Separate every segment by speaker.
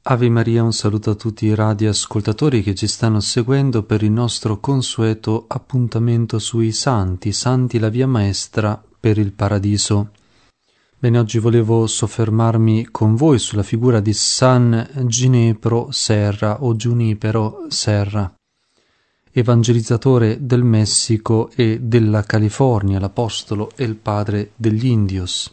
Speaker 1: Ave Maria, un saluto a tutti i radioascoltatori che ci stanno seguendo per il nostro consueto appuntamento sui santi, la via maestra per il paradiso. Bene, oggi volevo soffermarmi con voi sulla figura di San Ginepro Serra o Giunipero Serra, evangelizzatore del Messico e della California, l'apostolo e il padre degli Indios,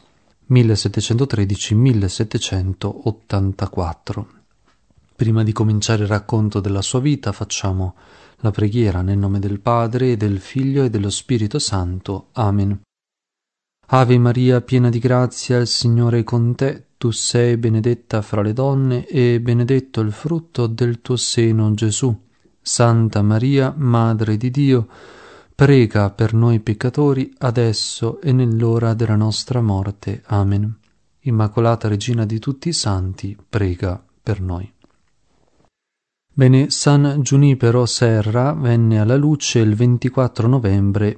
Speaker 1: 1713-1784. Prima di cominciare il racconto della sua vita facciamo la preghiera nel nome del Padre, e del Figlio e dello Spirito Santo. Amen. Ave Maria, piena di grazia, il Signore è con te. Tu sei benedetta fra le donne e benedetto il frutto del tuo seno, Gesù. Santa Maria, Madre di Dio, prega per noi peccatori, adesso e nell'ora della nostra morte. Amen. Immacolata Regina di tutti i santi, prega per noi. Bene, San Giunipero Serra venne alla luce il 24 novembre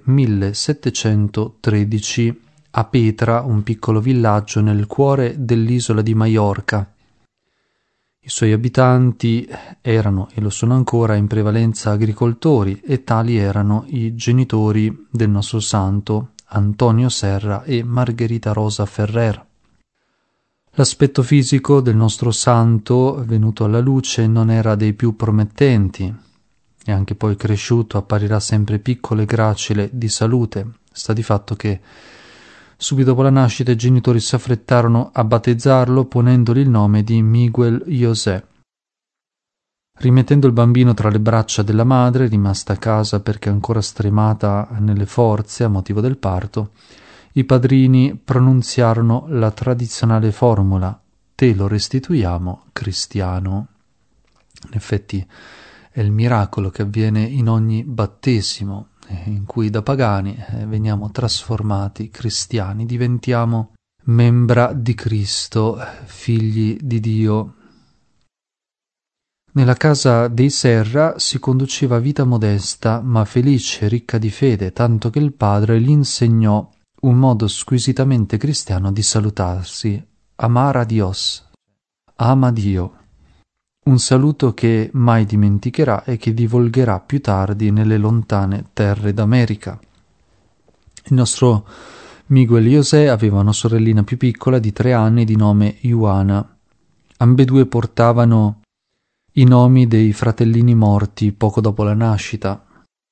Speaker 1: 1713 a Petra, un piccolo villaggio nel cuore dell'isola di Maiorca. I suoi abitanti erano, e lo sono ancora, in prevalenza agricoltori, e tali erano i genitori del nostro santo, Antonio Serra e Margherita Rosa Ferrer. L'aspetto fisico del nostro santo, venuto alla luce, non era dei più promettenti, e anche poi cresciuto apparirà sempre piccolo e gracile di salute. Sta di fatto che subito dopo la nascita i genitori si affrettarono a battezzarlo ponendogli il nome di Miguel José. Rimettendo il bambino tra le braccia della madre, rimasta a casa perché ancora stremata nelle forze a motivo del parto, i padrini pronunziarono la tradizionale formula: te lo restituiamo, cristiano. In effetti è il miracolo che avviene in ogni battesimo, in cui da pagani veniamo trasformati cristiani, diventiamo membra di Cristo, figli di Dio. Nella casa dei Serra si conduceva vita modesta, ma felice e ricca di fede, tanto che il padre gli insegnò un modo squisitamente cristiano di salutarsi: amar a Dios, ama Dio, un saluto che mai dimenticherà e che divulgherà più tardi nelle lontane terre d'America. Il nostro Miguel José aveva una sorellina più piccola di 3 anni di nome Juana. Ambedue portavano i nomi dei fratellini morti poco dopo la nascita.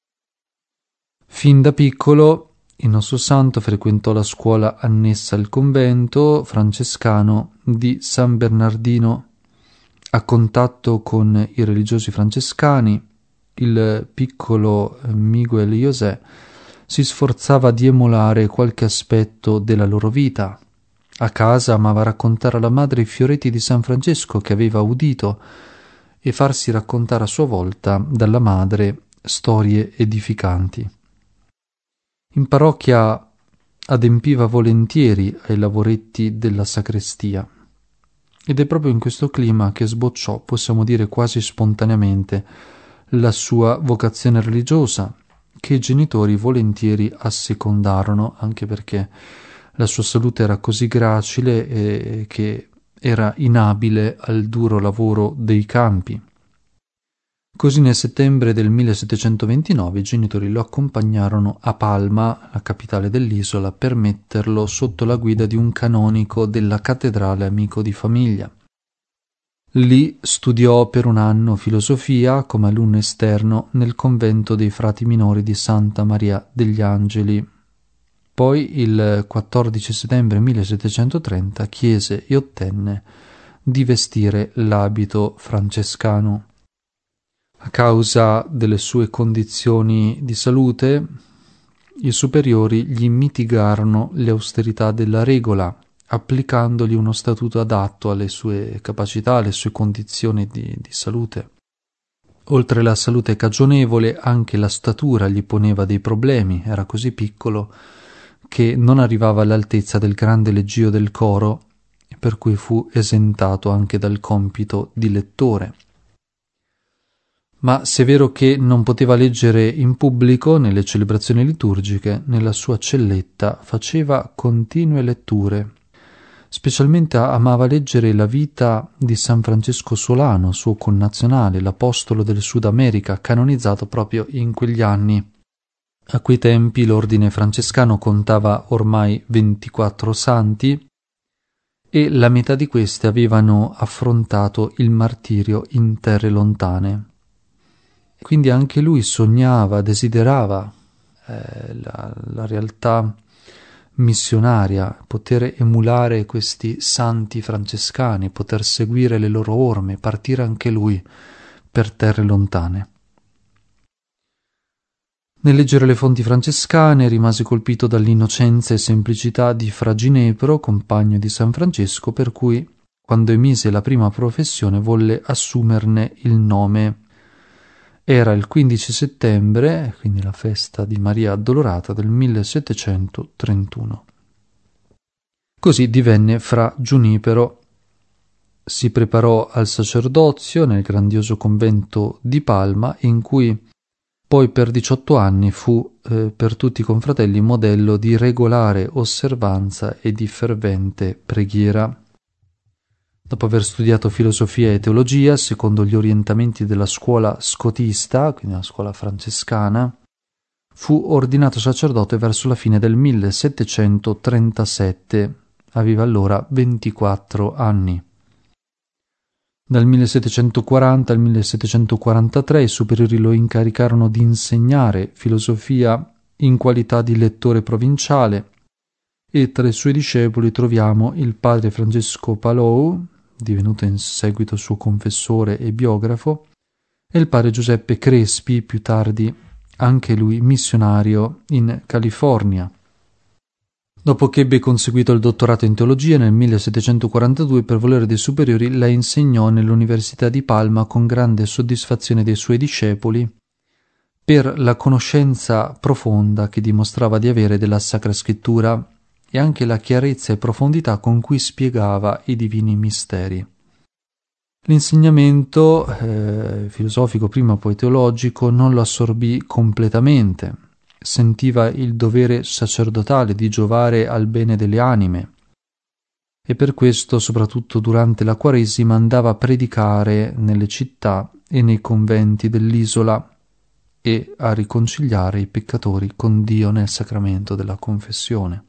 Speaker 1: Fin da piccolo il nostro santo frequentò la scuola annessa al convento francescano di San Bernardino. A contatto con i religiosi francescani, il piccolo Miguel José si sforzava di emulare qualche aspetto della loro vita. A casa amava raccontare alla madre i fioretti di San Francesco che aveva udito e farsi raccontare a sua volta dalla madre storie edificanti. In parrocchia adempiva volentieri ai lavoretti della sacrestia, ed è proprio in questo clima che sbocciò, possiamo dire quasi spontaneamente, la sua vocazione religiosa, che i genitori volentieri assecondarono, anche perché la sua salute era così gracile che era inabile al duro lavoro dei campi. Così nel settembre del 1729 i genitori lo accompagnarono a Palma, la capitale dell'isola, per metterlo sotto la guida di un canonico della cattedrale amico di famiglia. Lì studiò per 1 anno filosofia come alunno esterno nel convento dei frati minori di Santa Maria degli Angeli. Poi il 14 settembre 1730 chiese e ottenne di vestire l'abito francescano. A causa delle sue condizioni di salute, i superiori gli mitigarono le austerità della regola, applicandogli uno statuto adatto alle sue capacità, alle sue condizioni di salute. Oltre alla salute cagionevole, anche la statura gli poneva dei problemi. Era così piccolo che non arrivava all'altezza del grande leggio del coro, per cui fu esentato anche dal compito di lettore. Ma se è vero che non poteva leggere in pubblico nelle celebrazioni liturgiche, nella sua celletta faceva continue letture. Specialmente amava leggere la vita di San Francesco Solano, suo connazionale, l'apostolo del Sud America, canonizzato proprio in quegli anni. A quei tempi l'ordine francescano contava ormai 24 santi e la metà di questi avevano affrontato il martirio in terre lontane. Quindi anche lui sognava, desiderava la realtà missionaria, poter emulare questi santi francescani, poter seguire le loro orme, partire anche lui per terre lontane. Nel leggere le fonti francescane rimase colpito dall'innocenza e semplicità di Fra Ginepro, compagno di San Francesco, per cui, quando emise la prima professione, volle assumerne il nome. Era il 15 settembre, quindi la festa di Maria Addolorata del 1731. Così divenne Fra Giunipero. Si preparò al sacerdozio nel grandioso convento di Palma, in cui poi per 18 anni fu per tutti i confratelli modello di regolare osservanza e di fervente preghiera. Dopo aver studiato filosofia e teologia, secondo gli orientamenti della scuola scotista, quindi la scuola francescana, fu ordinato sacerdote verso la fine del 1737. Aveva allora 24 anni. Dal 1740 al 1743 i superiori lo incaricarono di insegnare filosofia in qualità di lettore provinciale e tra i suoi discepoli troviamo il padre Francesco Palou, divenuto in seguito suo confessore e biografo, e il padre Giuseppe Crespi, più tardi anche lui missionario in California. Dopo che ebbe conseguito il dottorato in teologia nel 1742, per volere dei superiori la insegnò nell'Università di Palma con grande soddisfazione dei suoi discepoli per la conoscenza profonda che dimostrava di avere della Sacra Scrittura e anche la chiarezza e profondità con cui spiegava i divini misteri. L'insegnamento filosofico, prima poi teologico, non lo assorbì completamente. Sentiva il dovere sacerdotale di giovare al bene delle anime e per questo, soprattutto durante la Quaresima, andava a predicare nelle città e nei conventi dell'isola e a riconciliare i peccatori con Dio nel sacramento della confessione.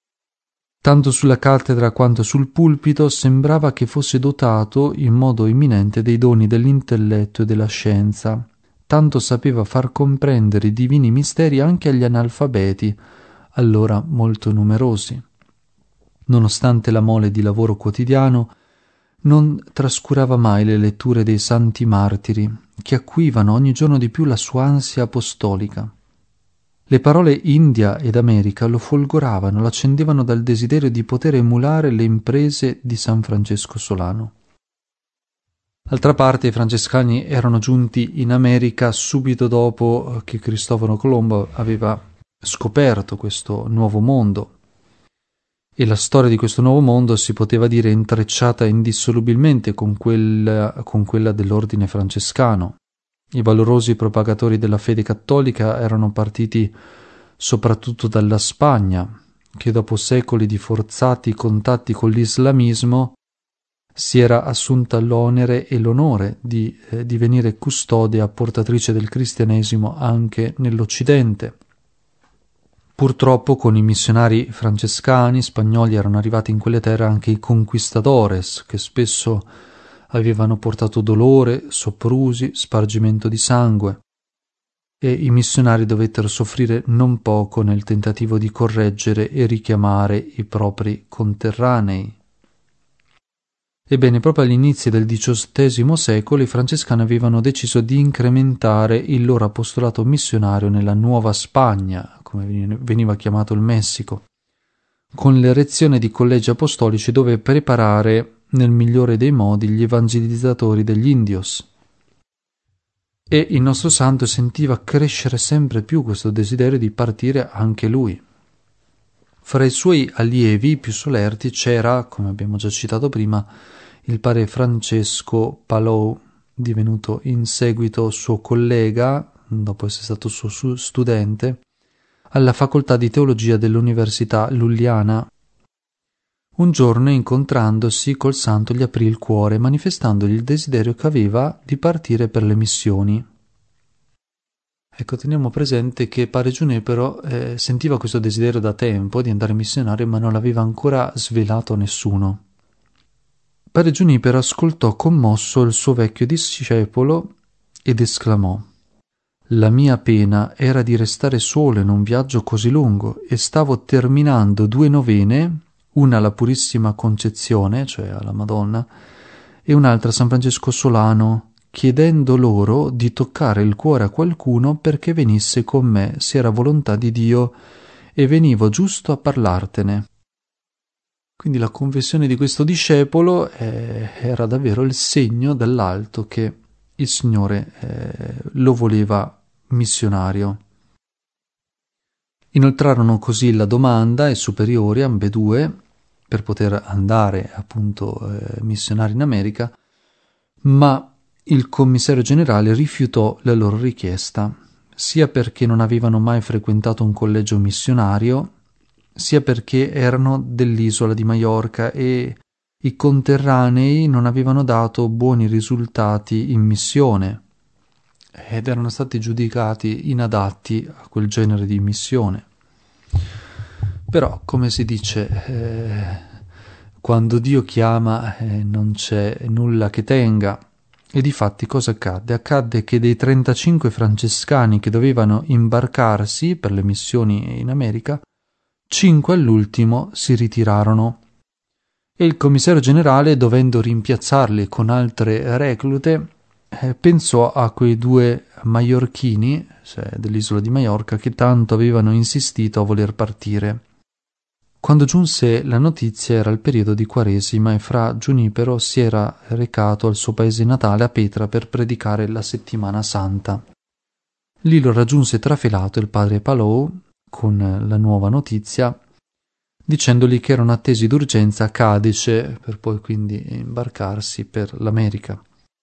Speaker 1: Tanto sulla cattedra quanto sul pulpito sembrava che fosse dotato in modo imminente dei doni dell'intelletto e della scienza. Tanto sapeva far comprendere i divini misteri anche agli analfabeti, allora molto numerosi. Nonostante la mole di lavoro quotidiano, non trascurava mai le letture dei santi martiri, che acuivano ogni giorno di più la sua ansia apostolica. Le parole India ed America lo folgoravano, lo accendevano dal desiderio di poter emulare le imprese di San Francesco Solano. D'altra parte i francescani erano giunti in America subito dopo che Cristoforo Colombo aveva scoperto questo nuovo mondo e la storia di questo nuovo mondo si poteva dire intrecciata indissolubilmente con quella dell'ordine francescano. I valorosi propagatori della fede cattolica erano partiti soprattutto dalla Spagna, che dopo secoli di forzati contatti con l'islamismo si era assunta l'onere e l'onore di divenire custode e portatrice del cristianesimo anche nell'Occidente. Purtroppo con i missionari francescani spagnoli erano arrivati in quelle terre anche i conquistadores, che spesso avevano portato dolore, soprusi, spargimento di sangue, e i missionari dovettero soffrire non poco nel tentativo di correggere e richiamare i propri conterranei. Ebbene, proprio agli inizi del XVIII secolo i francescani avevano deciso di incrementare il loro apostolato missionario nella Nuova Spagna, come veniva chiamato il Messico, con l'erezione di collegi apostolici dove preparare nel migliore dei modi gli evangelizzatori degli indios. E il nostro santo sentiva crescere sempre più questo desiderio di partire anche lui. Fra i suoi allievi più solerti c'era, come abbiamo già citato prima, il padre Francesco Palou, divenuto in seguito suo collega, dopo essere stato suo studente, alla facoltà di teologia dell'Università Lulliana, Un giorno, incontrandosi col santo, gli aprì il cuore, manifestandogli il desiderio che aveva di partire per le missioni. Ecco, teniamo presente che Padre Giunipero sentiva questo desiderio da tempo di andare missionario, ma non l'aveva ancora svelato a nessuno. Padre Giunipero ascoltò commosso il suo vecchio discepolo ed esclamò: «La mia pena era di restare solo in un viaggio così lungo e stavo terminando 2 novene, una alla Purissima Concezione, cioè alla Madonna, e un'altra a San Francesco Solano, chiedendo loro di toccare il cuore a qualcuno perché venisse con me, se era volontà di Dio, e venivo giusto a parlartene». Quindi la confessione di questo discepolo era davvero il segno dall'alto che il Signore lo voleva missionario. Inoltrarono così la domanda ai superiori, ambedue, per poter andare appunto missionari in America, ma il commissario generale rifiutò la loro richiesta, sia perché non avevano mai frequentato un collegio missionario, sia perché erano dell'isola di Maiorca e i conterranei non avevano dato buoni risultati in missione ed erano stati giudicati inadatti a quel genere di missione. Però, come si dice, quando Dio chiama non c'è nulla che tenga. E difatti cosa accadde? Accadde che dei 35 francescani che dovevano imbarcarsi per le missioni in America, 5 all'ultimo si ritirarono e il commissario generale, dovendo rimpiazzarli con altre reclute, pensò a quei 2 maiorchini, cioè dell'isola di Maiorca, che tanto avevano insistito a voler partire. Quando giunse la notizia era il periodo di Quaresima e fra Giunipero si era recato al suo paese natale a Petra per predicare la settimana santa. Lì lo raggiunse trafelato il padre Palou con la nuova notizia, dicendogli che erano attesi d'urgenza a Cadice per poi quindi imbarcarsi per l'America.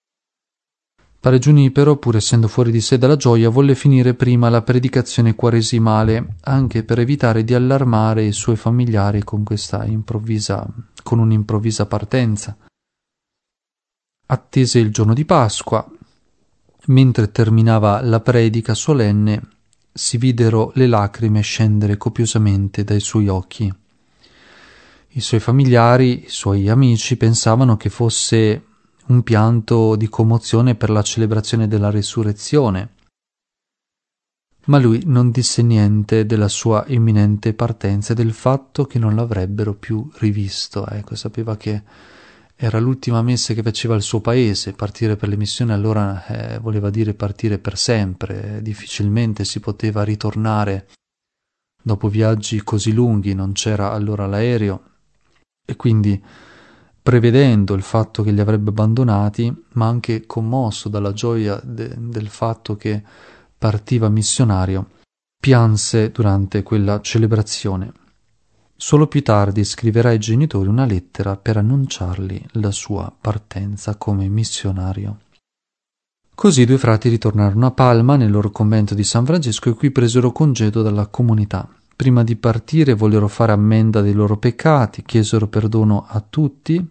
Speaker 1: Padre Giunipero, pur essendo fuori di sé dalla gioia, volle finire prima la predicazione quaresimale, anche per evitare di allarmare i suoi familiari con un'improvvisa partenza. Attese il giorno di Pasqua. Mentre terminava la predica solenne, si videro le lacrime scendere copiosamente dai suoi occhi. I suoi familiari, i suoi amici pensavano che fosse un pianto di commozione per la celebrazione della risurrezione, ma lui non disse niente della sua imminente partenza e del fatto che non l'avrebbero più rivisto. Sapeva che era l'ultima messa che faceva al suo paese. Partire per le missioni allora voleva dire partire per sempre. Difficilmente si poteva ritornare dopo viaggi così lunghi, non c'era allora l'aereo, e quindi, prevedendo il fatto che li avrebbe abbandonati, ma anche commosso dalla gioia del fatto che partiva missionario, pianse durante quella celebrazione. Solo più tardi scriverà ai genitori una lettera per annunciargli la sua partenza come missionario. Così i 2 frati ritornarono a Palma, nel loro convento di San Francesco, e qui presero congedo dalla comunità. Prima di partire vollero fare ammenda dei loro peccati, chiesero perdono a tutti,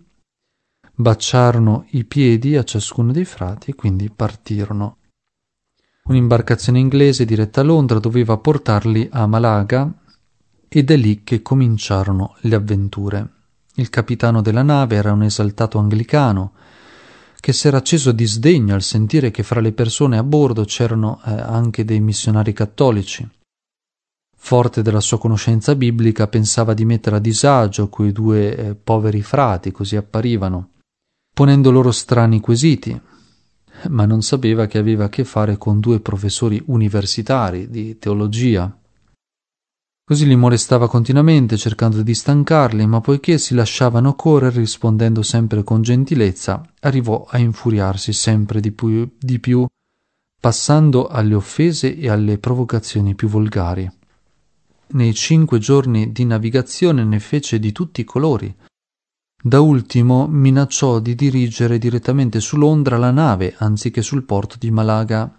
Speaker 1: baciarono i piedi a ciascuno dei frati e quindi partirono. Un'imbarcazione inglese diretta a Londra doveva portarli a Malaga ed è lì che cominciarono le avventure. Il capitano della nave era un esaltato anglicano che s'era acceso di sdegno al sentire che fra le persone a bordo c'erano anche dei missionari cattolici. Forte della sua conoscenza biblica, pensava di mettere a disagio quei 2 poveri frati, così apparivano, ponendo loro strani quesiti, ma non sapeva che aveva a che fare con 2 professori universitari di teologia. Così li molestava continuamente, cercando di stancarli, ma poiché si lasciavano correre rispondendo sempre con gentilezza, arrivò a infuriarsi sempre di più, passando alle offese e alle provocazioni più volgari. Nei 5 giorni di navigazione ne fece di tutti i colori. Da ultimo minacciò di dirigere direttamente su Londra la nave anziché sul porto di Malaga.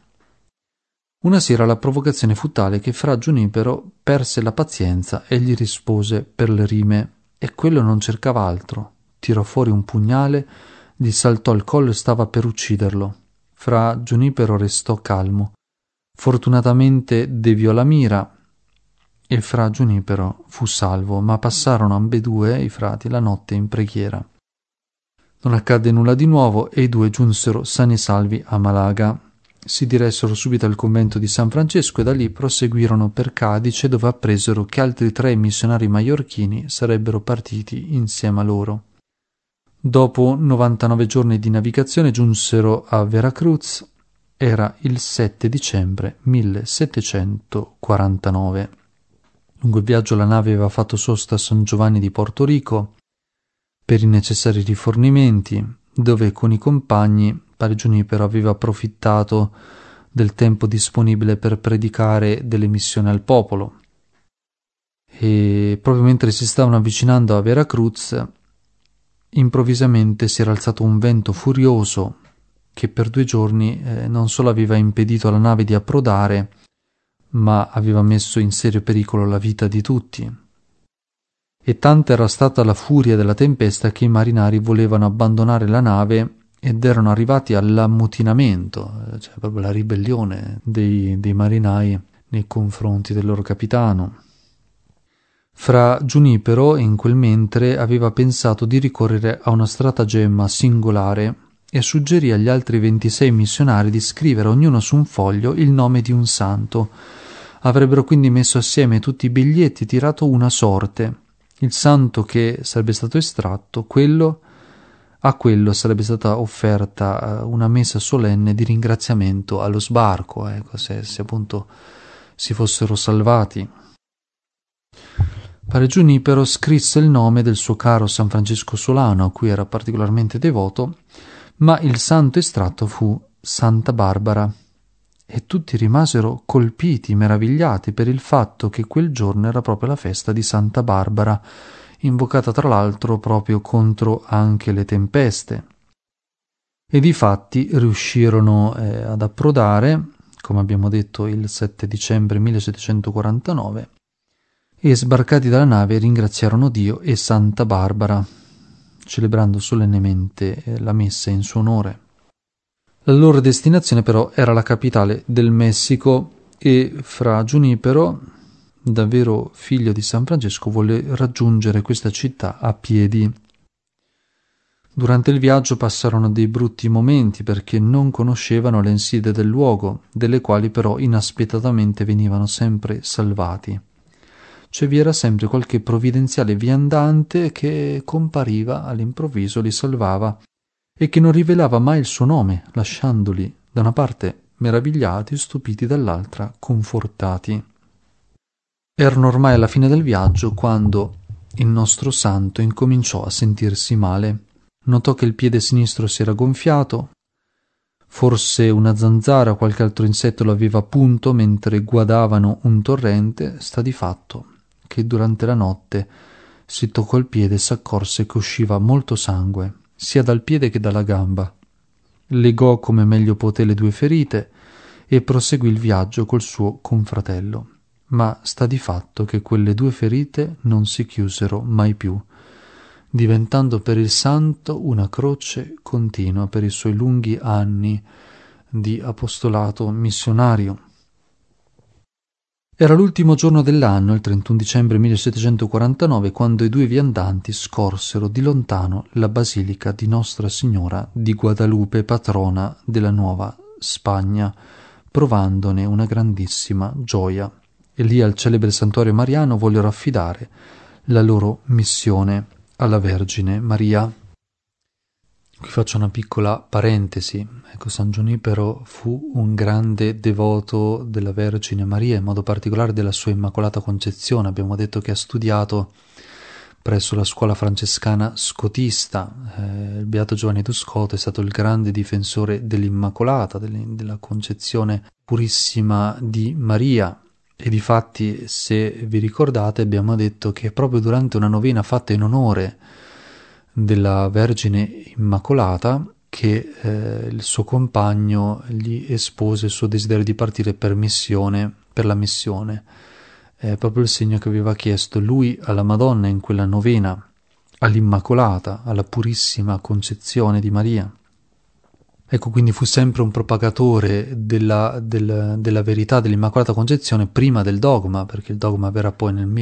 Speaker 1: Una sera la provocazione fu tale che fra Giunipero perse la pazienza e gli rispose per le rime: e quello non cercava altro. Tirò fuori un pugnale, gli saltò al collo e stava per ucciderlo. Fra Giunipero restò calmo. Fortunatamente deviò la mira e fra Giunipero fu salvo, ma passarono ambedue i frati la notte in preghiera. Non accadde nulla di nuovo e i due giunsero sani e salvi a Malaga. Si diressero subito al convento di San Francesco e da lì proseguirono per Cadice, dove appresero che altri 3 missionari maiorchini sarebbero partiti insieme a loro. Dopo 99 giorni di navigazione giunsero a Veracruz. Era il 7 dicembre 1749. Lungo il viaggio la nave aveva fatto sosta a San Giovanni di Porto Rico per i necessari rifornimenti, dove con i compagni Padre Giunipero aveva approfittato del tempo disponibile per predicare delle missioni al popolo. E proprio mentre si stavano avvicinando a Veracruz, improvvisamente si era alzato un vento furioso che per 2 giorni non solo aveva impedito alla nave di approdare, ma aveva messo in serio pericolo la vita di tutti. E tanta era stata la furia della tempesta che i marinai volevano abbandonare la nave ed erano arrivati all'ammutinamento, cioè proprio la ribellione dei marinai nei confronti del loro capitano. Fra Giunipero, in quel mentre, aveva pensato di ricorrere a una stratagemma singolare e suggerì agli altri 26 missionari di scrivere ognuno su un foglio il nome di un santo. Avrebbero quindi messo assieme tutti i biglietti e tirato una sorte. Il santo che sarebbe stato estratto, a quello sarebbe stata offerta una messa solenne di ringraziamento allo sbarco, se appunto si fossero salvati. Padre Giunipero scrisse il nome del suo caro San Francesco Solano, a cui era particolarmente devoto, ma il santo estratto fu Santa Barbara, e tutti rimasero colpiti, meravigliati per il fatto che quel giorno era proprio la festa di Santa Barbara, invocata tra l'altro proprio contro anche le tempeste. E difatti riuscirono ad approdare, come abbiamo detto, il 7 dicembre 1749, e sbarcati dalla nave ringraziarono Dio e Santa Barbara, celebrando solennemente la messa in suo onore. La loro destinazione però era la capitale del Messico e Fra Giunipero, davvero figlio di San Francesco, volle raggiungere questa città a piedi. Durante il viaggio passarono dei brutti momenti perché non conoscevano le insidie del luogo, delle quali però inaspettatamente venivano sempre salvati. Cioè vi era sempre qualche provvidenziale viandante che compariva all'improvviso, li salvava e che non rivelava mai il suo nome, lasciandoli da una parte meravigliati, stupiti, dall'altra confortati. Erano ormai alla fine del viaggio quando il nostro santo incominciò a sentirsi male. Notò che il piede sinistro si era gonfiato, forse una zanzara o qualche altro insetto lo aveva punto mentre guadavano un torrente. Sta di fatto che durante la notte si toccò il piede e s'accorse che usciva molto sangue, sia dal piede che dalla gamba. Legò come meglio poté le 2 ferite e proseguì il viaggio col suo confratello. Ma sta di fatto che quelle 2 ferite non si chiusero mai più, diventando per il santo una croce continua per i suoi lunghi anni di apostolato missionario. Era l'ultimo giorno dell'anno, il 31 dicembre 1749, quando i 2 viandanti scorsero di lontano la basilica di Nostra Signora di Guadalupe, patrona della Nuova Spagna, provandone una grandissima gioia. E lì al celebre santuario mariano vollero affidare la loro missione alla Vergine Maria. Qui faccio una piccola parentesi. Ecco, San Giunipero fu un grande devoto della Vergine Maria, in modo particolare della sua Immacolata Concezione. Abbiamo detto che ha studiato presso la scuola francescana scotista. Il Beato Giovanni D'Uscoto è stato il grande difensore dell'Immacolata, della Concezione purissima di Maria. E difatti, se vi ricordate, abbiamo detto che proprio durante una novena fatta in onore della Vergine Immacolata che il suo compagno gli espose il suo desiderio di partire per la missione. È proprio il segno che aveva chiesto lui alla Madonna in quella novena, all'Immacolata, alla purissima concezione di Maria. Ecco, quindi fu sempre un propagatore della verità dell'Immacolata Concezione prima del dogma, perché il dogma verrà poi nel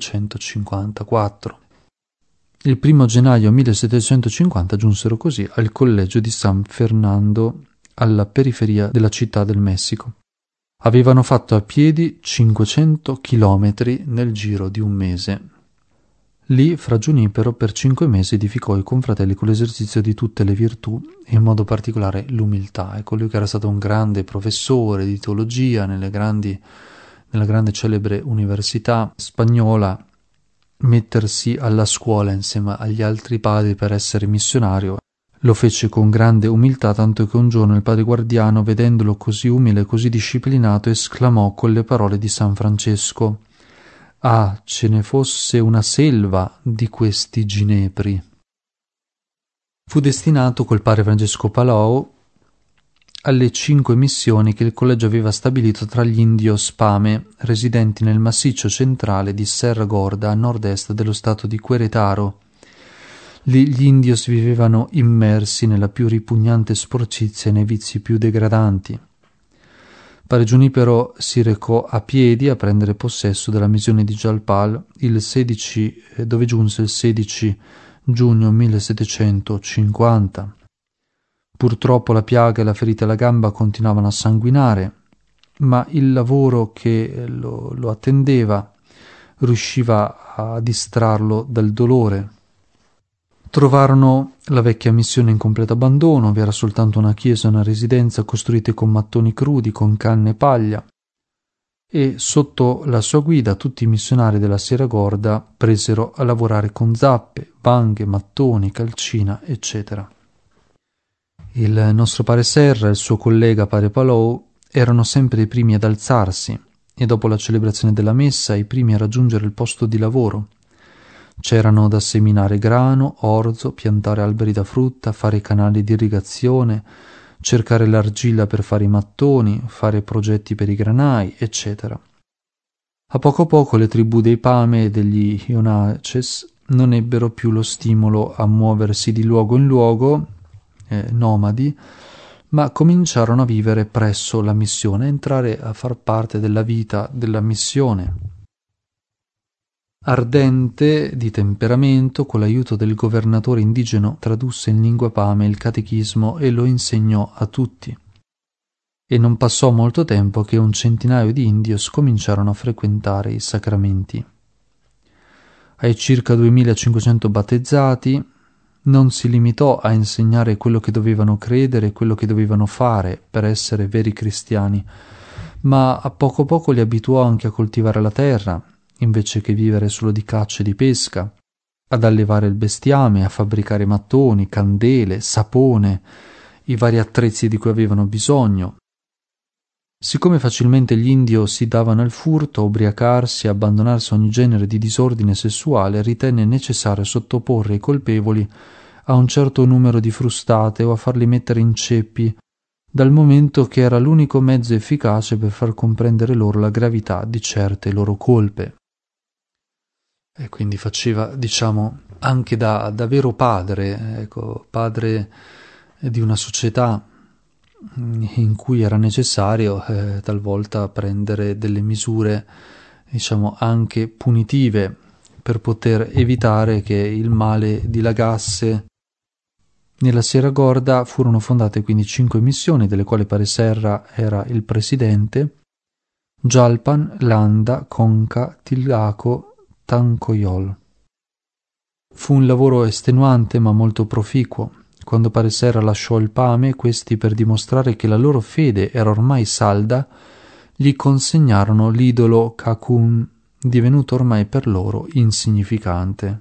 Speaker 1: 1854. Il 1 gennaio 1750 giunsero così al collegio di San Fernando, alla periferia della città del Messico. Avevano fatto a piedi 500 chilometri nel giro di un mese. Lì, fra Giunipero, per 5 mesi edificò i confratelli con l'esercizio di tutte le virtù e in modo particolare l'umiltà. È colui che era stato un grande professore di teologia nella grande celebre università spagnola. Mettersi alla scuola insieme agli altri padri per essere missionario lo fece con grande umiltà, tanto che un giorno il padre Guardiano, vedendolo così umile e così disciplinato, esclamò con le parole di San Francesco: «Ah, ce ne fosse una selva di questi ginepri!» Fu destinato col padre Francesco Palau alle 5 missioni che il collegio aveva stabilito tra gli indios Pame, residenti nel massiccio centrale di Serra Gorda, a nord-est dello stato di Querétaro. Lì gli indios vivevano immersi nella più ripugnante sporcizia e nei vizi più degradanti. Padre Giunipero si recò a piedi a prendere possesso della missione di Jalpal dove giunse il 16 giugno 1750. Purtroppo la piaga e la ferita alla gamba continuavano a sanguinare, ma il lavoro che lo attendeva riusciva a distrarlo dal dolore. Trovarono la vecchia missione in completo abbandono, vi era soltanto una chiesa e una residenza costruite con mattoni crudi, con canne e paglia, e sotto la sua guida tutti i missionari della Sierra Gorda presero a lavorare con zappe, vanghe, mattoni, calcina, eccetera. Il nostro padre Serra e il suo collega padre Palou erano sempre i primi ad alzarsi e dopo la celebrazione della messa i primi a raggiungere il posto di lavoro. C'erano da seminare grano, orzo, piantare alberi da frutta, fare canali di irrigazione, cercare l'argilla per fare i mattoni, fare progetti per i granai, eccetera. A poco le tribù dei Pame e degli Ionaces non ebbero più lo stimolo a muoversi di luogo in luogo, nomadi, ma cominciarono a vivere presso la missione, a entrare a far parte della vita della missione. Ardente di temperamento, con l'aiuto del governatore indigeno tradusse in lingua Pame il catechismo e lo insegnò a tutti. E non passò molto tempo che un centinaio di indios cominciarono a frequentare i sacramenti. Ai circa 2500 battezzati non si limitò a insegnare quello che dovevano credere e quello che dovevano fare per essere veri cristiani, ma a poco li abituò anche a coltivare la terra, invece che vivere solo di caccia e di pesca, ad allevare il bestiame, a fabbricare mattoni, candele, sapone, i vari attrezzi di cui avevano bisogno. Siccome facilmente gli indio si davano al furto, a ubriacarsi e abbandonarsi a ogni genere di disordine sessuale, ritenne necessario sottoporre i colpevoli a un certo numero di frustate o a farli mettere in ceppi, dal momento che era l'unico mezzo efficace per far comprendere loro la gravità di certe loro colpe. E quindi faceva, anche da vero padre, padre di una società in cui era necessario talvolta prendere delle misure, anche punitive, per poter evitare che il male dilagasse. Nella Sierra Gorda furono fondate quindi 5 missioni, delle quali Padre Serra era il presidente: Jalpan, Landa, Conca, Tilaco, Tancoyol. Fu un lavoro estenuante ma molto proficuo. Quando Padre Serra lasciò il Pame, questi, per dimostrare che la loro fede era ormai salda, gli consegnarono l'idolo Kakun, divenuto ormai per loro insignificante.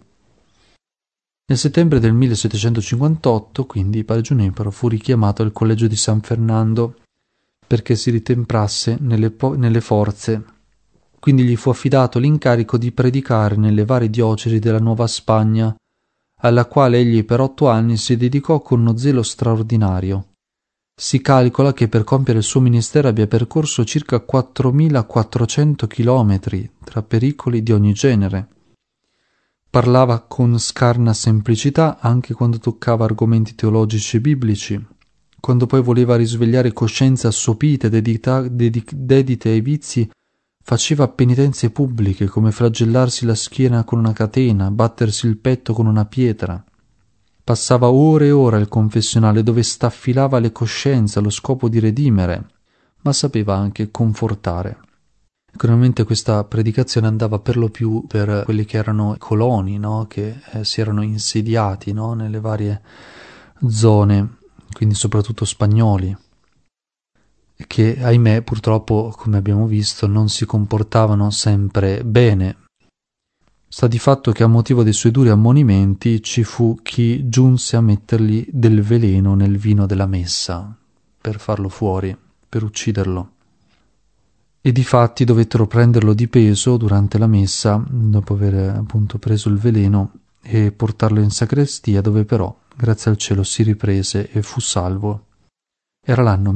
Speaker 1: Nel settembre del 1758, quindi, Padre Giunipero fu richiamato al collegio di San Fernando perché si ritemprasse nelle forze. Quindi gli fu affidato l'incarico di predicare nelle varie diocesi della Nuova Spagna, alla quale egli per 8 anni si dedicò con uno zelo straordinario. Si calcola che per compiere il suo ministero abbia percorso circa 4.400 chilometri tra pericoli di ogni genere. Parlava con scarna semplicità anche quando toccava argomenti teologici e biblici. Quando poi voleva risvegliare coscienze assopite, dedite ai vizi, faceva penitenze pubbliche come flagellarsi la schiena con una catena, battersi il petto con una pietra. Passava ore e ore al confessionale dove staffilava le coscienze allo scopo di redimere, ma sapeva anche confortare. Naturalmente questa predicazione andava per lo più per quelli che erano i coloni, no? Che si erano insediati, no? Nelle varie zone, quindi soprattutto spagnoli, che ahimè purtroppo, come abbiamo visto, non si comportavano sempre bene. Sta di fatto che a motivo dei suoi duri ammonimenti ci fu chi giunse a mettergli del veleno nel vino della messa per farlo fuori, per ucciderlo. E difatti dovettero prenderlo di peso durante la messa, dopo aver appunto preso il veleno, e portarlo in sacrestia, dove però, grazie al cielo, si riprese e fu salvo. Era l'anno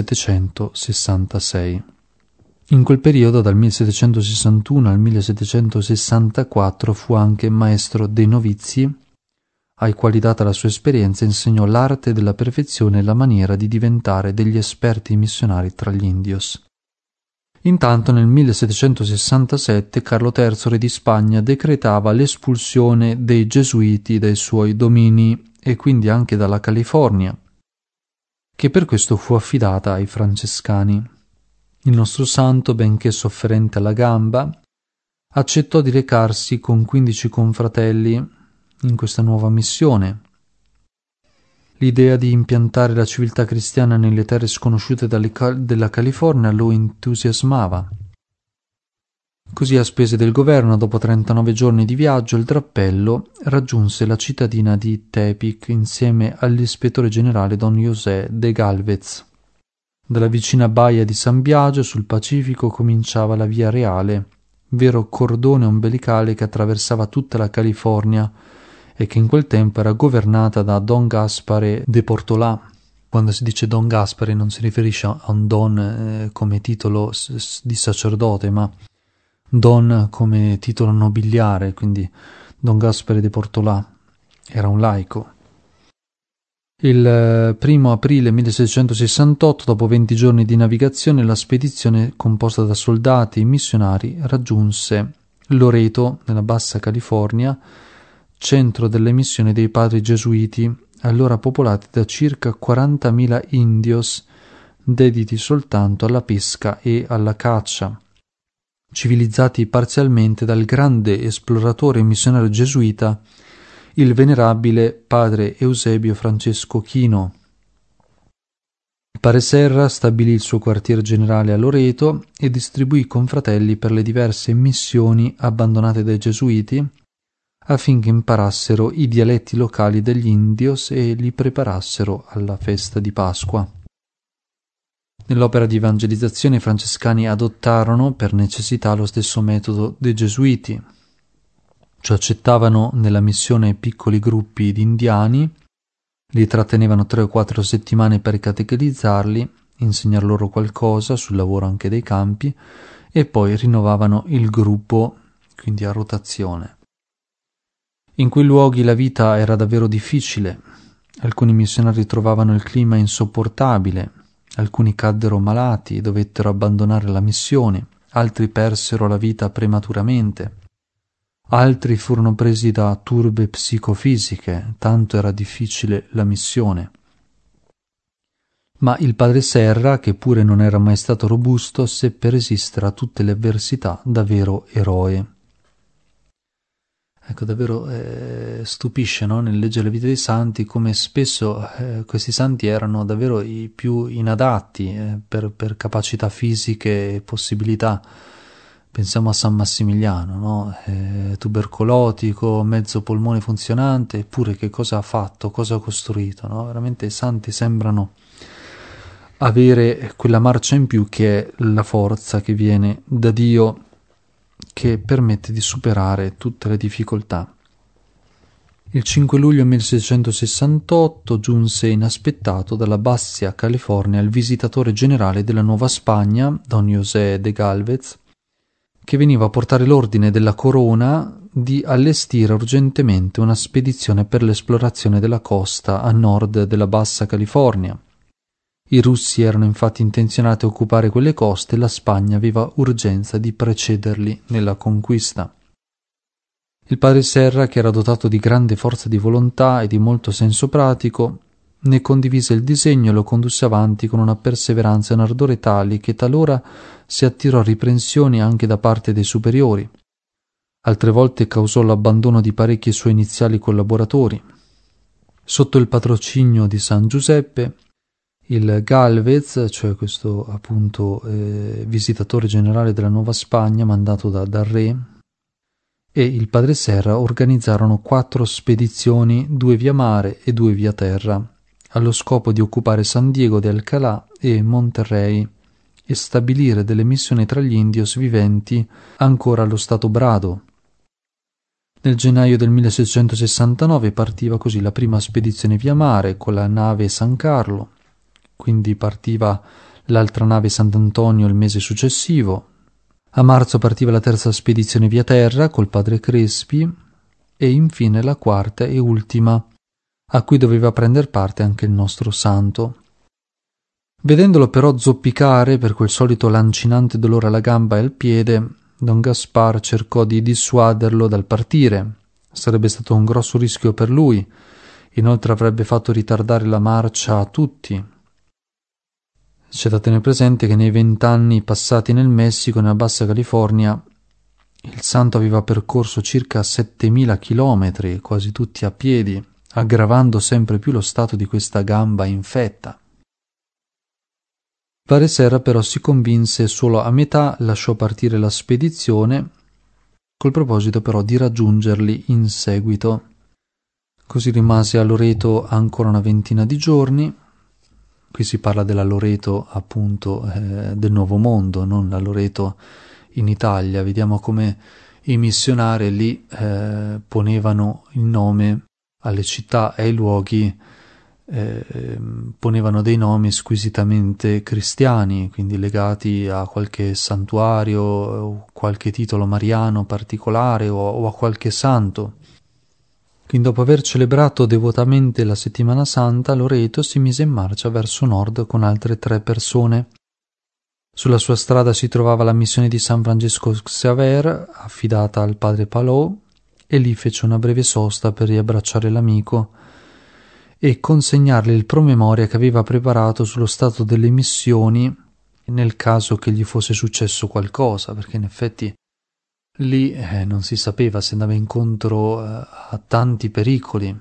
Speaker 1: 1766. In quel periodo, dal 1761 al 1764, fu anche maestro dei novizi, ai quali, data la sua esperienza, insegnò l'arte della perfezione e la maniera di diventare degli esperti missionari tra gli indios. Intanto nel 1767 Carlo III, re di Spagna, decretava l'espulsione dei gesuiti dai suoi domini e quindi anche dalla California, che per questo fu affidata ai francescani. Il nostro santo, benché sofferente alla gamba, accettò di recarsi con 15 confratelli in questa nuova missione. L'idea di impiantare la civiltà cristiana nelle terre sconosciute della California lo entusiasmava. Così, a spese del governo, dopo 39 giorni di viaggio, il drappello raggiunse la cittadina di Tepic insieme all'ispettore generale Don José de Galvez. Dalla vicina baia di San Biagio, sul Pacifico, cominciava la Via Reale, vero cordone ombelicale che attraversava tutta la California e che in quel tempo era governata da Don Gaspare de Portolà. Quando si dice Don Gaspare non si riferisce a un don come titolo di sacerdote, ma don come titolo nobiliare, quindi Don Gaspare de Portolà era un laico. Il 1 aprile 1768, dopo 20 giorni di navigazione, la spedizione, composta da soldati e missionari, raggiunse Loreto, nella Bassa California, centro delle missioni dei padri gesuiti, allora popolati da circa 40.000 indios dediti soltanto alla pesca e alla caccia, civilizzati parzialmente dal grande esploratore e missionario gesuita, il venerabile padre Eusebio Francesco Chino. Il padre Serra stabilì il suo quartier generale a Loreto e distribuì confratelli per le diverse missioni abbandonate dai gesuiti, affinché imparassero i dialetti locali degli indios e li preparassero alla festa di Pasqua. Nell'opera di evangelizzazione i francescani adottarono per necessità lo stesso metodo dei gesuiti, cioè accettavano nella missione piccoli gruppi di indiani, li trattenevano 3 o 4 settimane per catechetizzarli, insegnar loro qualcosa sul lavoro anche dei campi, e poi rinnovavano il gruppo, quindi a rotazione. In quei luoghi la vita era davvero difficile. Alcuni missionari trovavano il clima insopportabile, alcuni caddero malati e dovettero abbandonare la missione, altri persero la vita prematuramente, altri furono presi da turbe psicofisiche, tanto era difficile la missione. Ma il padre Serra, che pure non era mai stato robusto, seppe resistere a tutte le avversità da vero eroe. Ecco, davvero stupisce, no? Nel leggere le vite dei santi come spesso questi santi erano davvero i più inadatti per capacità fisiche e possibilità. Pensiamo a San Massimiliano, no? Tubercolotico, mezzo polmone funzionante, eppure che cosa ha fatto, cosa ha costruito, no? Veramente i santi sembrano avere quella marcia in più che è la forza che viene da Dio, che permette di superare tutte le difficoltà. Il 5 luglio 1668 giunse inaspettato dalla Bassa California il visitatore generale della Nuova Spagna, Don José de Galvez, che veniva a portare l'ordine della corona di allestire urgentemente una spedizione per l'esplorazione della costa a nord della Bassa California. I russi erano infatti intenzionati a occupare quelle coste e la Spagna aveva urgenza di precederli nella conquista. Il padre Serra, che era dotato di grande forza di volontà e di molto senso pratico, ne condivise il disegno e lo condusse avanti con una perseveranza e un ardore tali che talora si attirò riprensioni anche da parte dei superiori. Altre volte causò l'abbandono di parecchi suoi iniziali collaboratori. Sotto il patrocinio di San Giuseppe, il Galvez, cioè questo appunto visitatore generale della Nuova Spagna mandato dal re, e il padre Serra organizzarono 4 spedizioni, 2 via mare e 2 via terra, allo scopo di occupare San Diego de Alcalá e Monterrey e stabilire delle missioni tra gli indios viventi ancora allo stato brado. Nel gennaio del 1669 partiva così la prima spedizione via mare con la nave San Carlo, quindi partiva l'altra nave Sant'Antonio il mese successivo. A marzo partiva la terza spedizione via terra col padre Crespi e infine la quarta e ultima, a cui doveva prender parte anche il nostro santo. Vedendolo però zoppicare per quel solito lancinante dolore alla gamba e al piede, don Gaspar cercò di dissuaderlo dal partire. Sarebbe stato un grosso rischio per lui, inoltre avrebbe fatto ritardare la marcia a tutti. C'è da tenere presente che nei 20 anni passati nel Messico e nella Bassa California il santo aveva percorso circa 7.000 chilometri, quasi tutti a piedi, aggravando sempre più lo stato di questa gamba infetta. Padre Serra però si convinse solo a metà, lasciò partire la spedizione, col proposito però di raggiungerli in seguito. Così rimase a Loreto ancora una ventina di giorni. Qui si parla della Loreto appunto del Nuovo Mondo, non la Loreto in Italia. Vediamo come i missionari lì ponevano il nome alle città e ai luoghi, ponevano dei nomi squisitamente cristiani, quindi legati a qualche santuario o qualche titolo mariano particolare o a qualche santo. Quindi dopo aver celebrato devotamente la settimana santa, Loreto si mise in marcia verso nord con altre 3 persone. Sulla sua strada si trovava la missione di San Francesco Xavier, affidata al padre Palou, e lì fece una breve sosta per riabbracciare l'amico e consegnargli il promemoria che aveva preparato sullo stato delle missioni nel caso che gli fosse successo qualcosa, perché in effetti lì non si sapeva, se andava incontro a tanti pericoli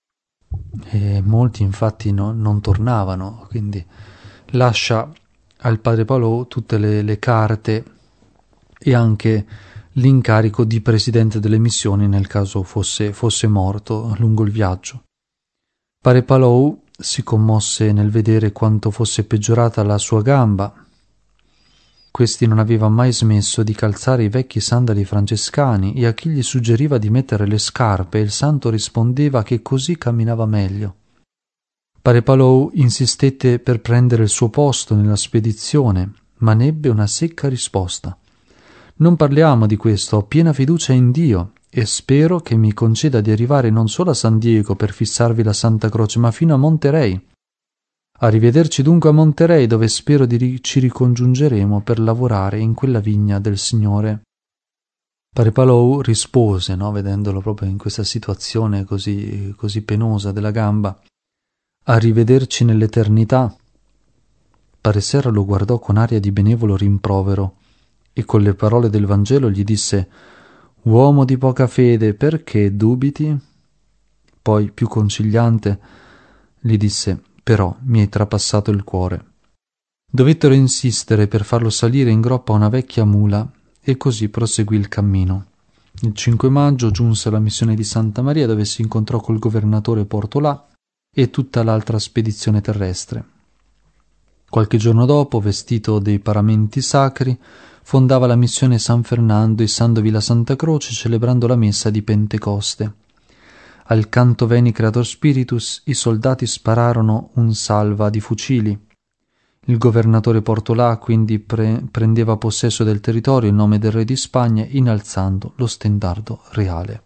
Speaker 1: e molti infatti non tornavano, quindi lascia al padre Palou tutte le carte e anche l'incarico di presidente delle missioni nel caso fosse morto lungo il viaggio. Padre Palou si commosse nel vedere quanto fosse peggiorata la sua gamba. Questi non aveva mai smesso di calzare i vecchi sandali francescani e a chi gli suggeriva di mettere le scarpe il santo rispondeva che così camminava meglio. Padre Palou insistette per prendere il suo posto nella spedizione, ma ne ebbe una secca risposta. «Non parliamo di questo, ho piena fiducia in Dio e spero che mi conceda di arrivare non solo a San Diego per fissarvi la Santa Croce, ma fino a Monterrey. Arrivederci dunque a Monterrey, dove spero ci ricongiungeremo per lavorare in quella vigna del Signore». Padre Palou rispose, vedendolo proprio in questa situazione così penosa della gamba: «Arrivederci nell'eternità». Padre Serra lo guardò con aria di benevolo rimprovero e con le parole del Vangelo gli disse: «Uomo di poca fede, perché dubiti?» Poi, più conciliante, gli disse: «Però mi hai trapassato il cuore». Dovettero insistere per farlo salire in groppa a una vecchia mula e così proseguì il cammino. Il 5 maggio giunse alla missione di Santa Maria, dove si incontrò col governatore Portolà e tutta l'altra spedizione terrestre. Qualche giorno dopo, vestito dei paramenti sacri, fondava la missione San Fernando, issandovi la Santa Croce, celebrando la messa di Pentecoste. Al canto Veni Creator Spiritus i soldati spararono un salva di fucili. Il governatore Portolà quindi prendeva possesso del territorio in nome del re di Spagna, innalzando lo stendardo reale.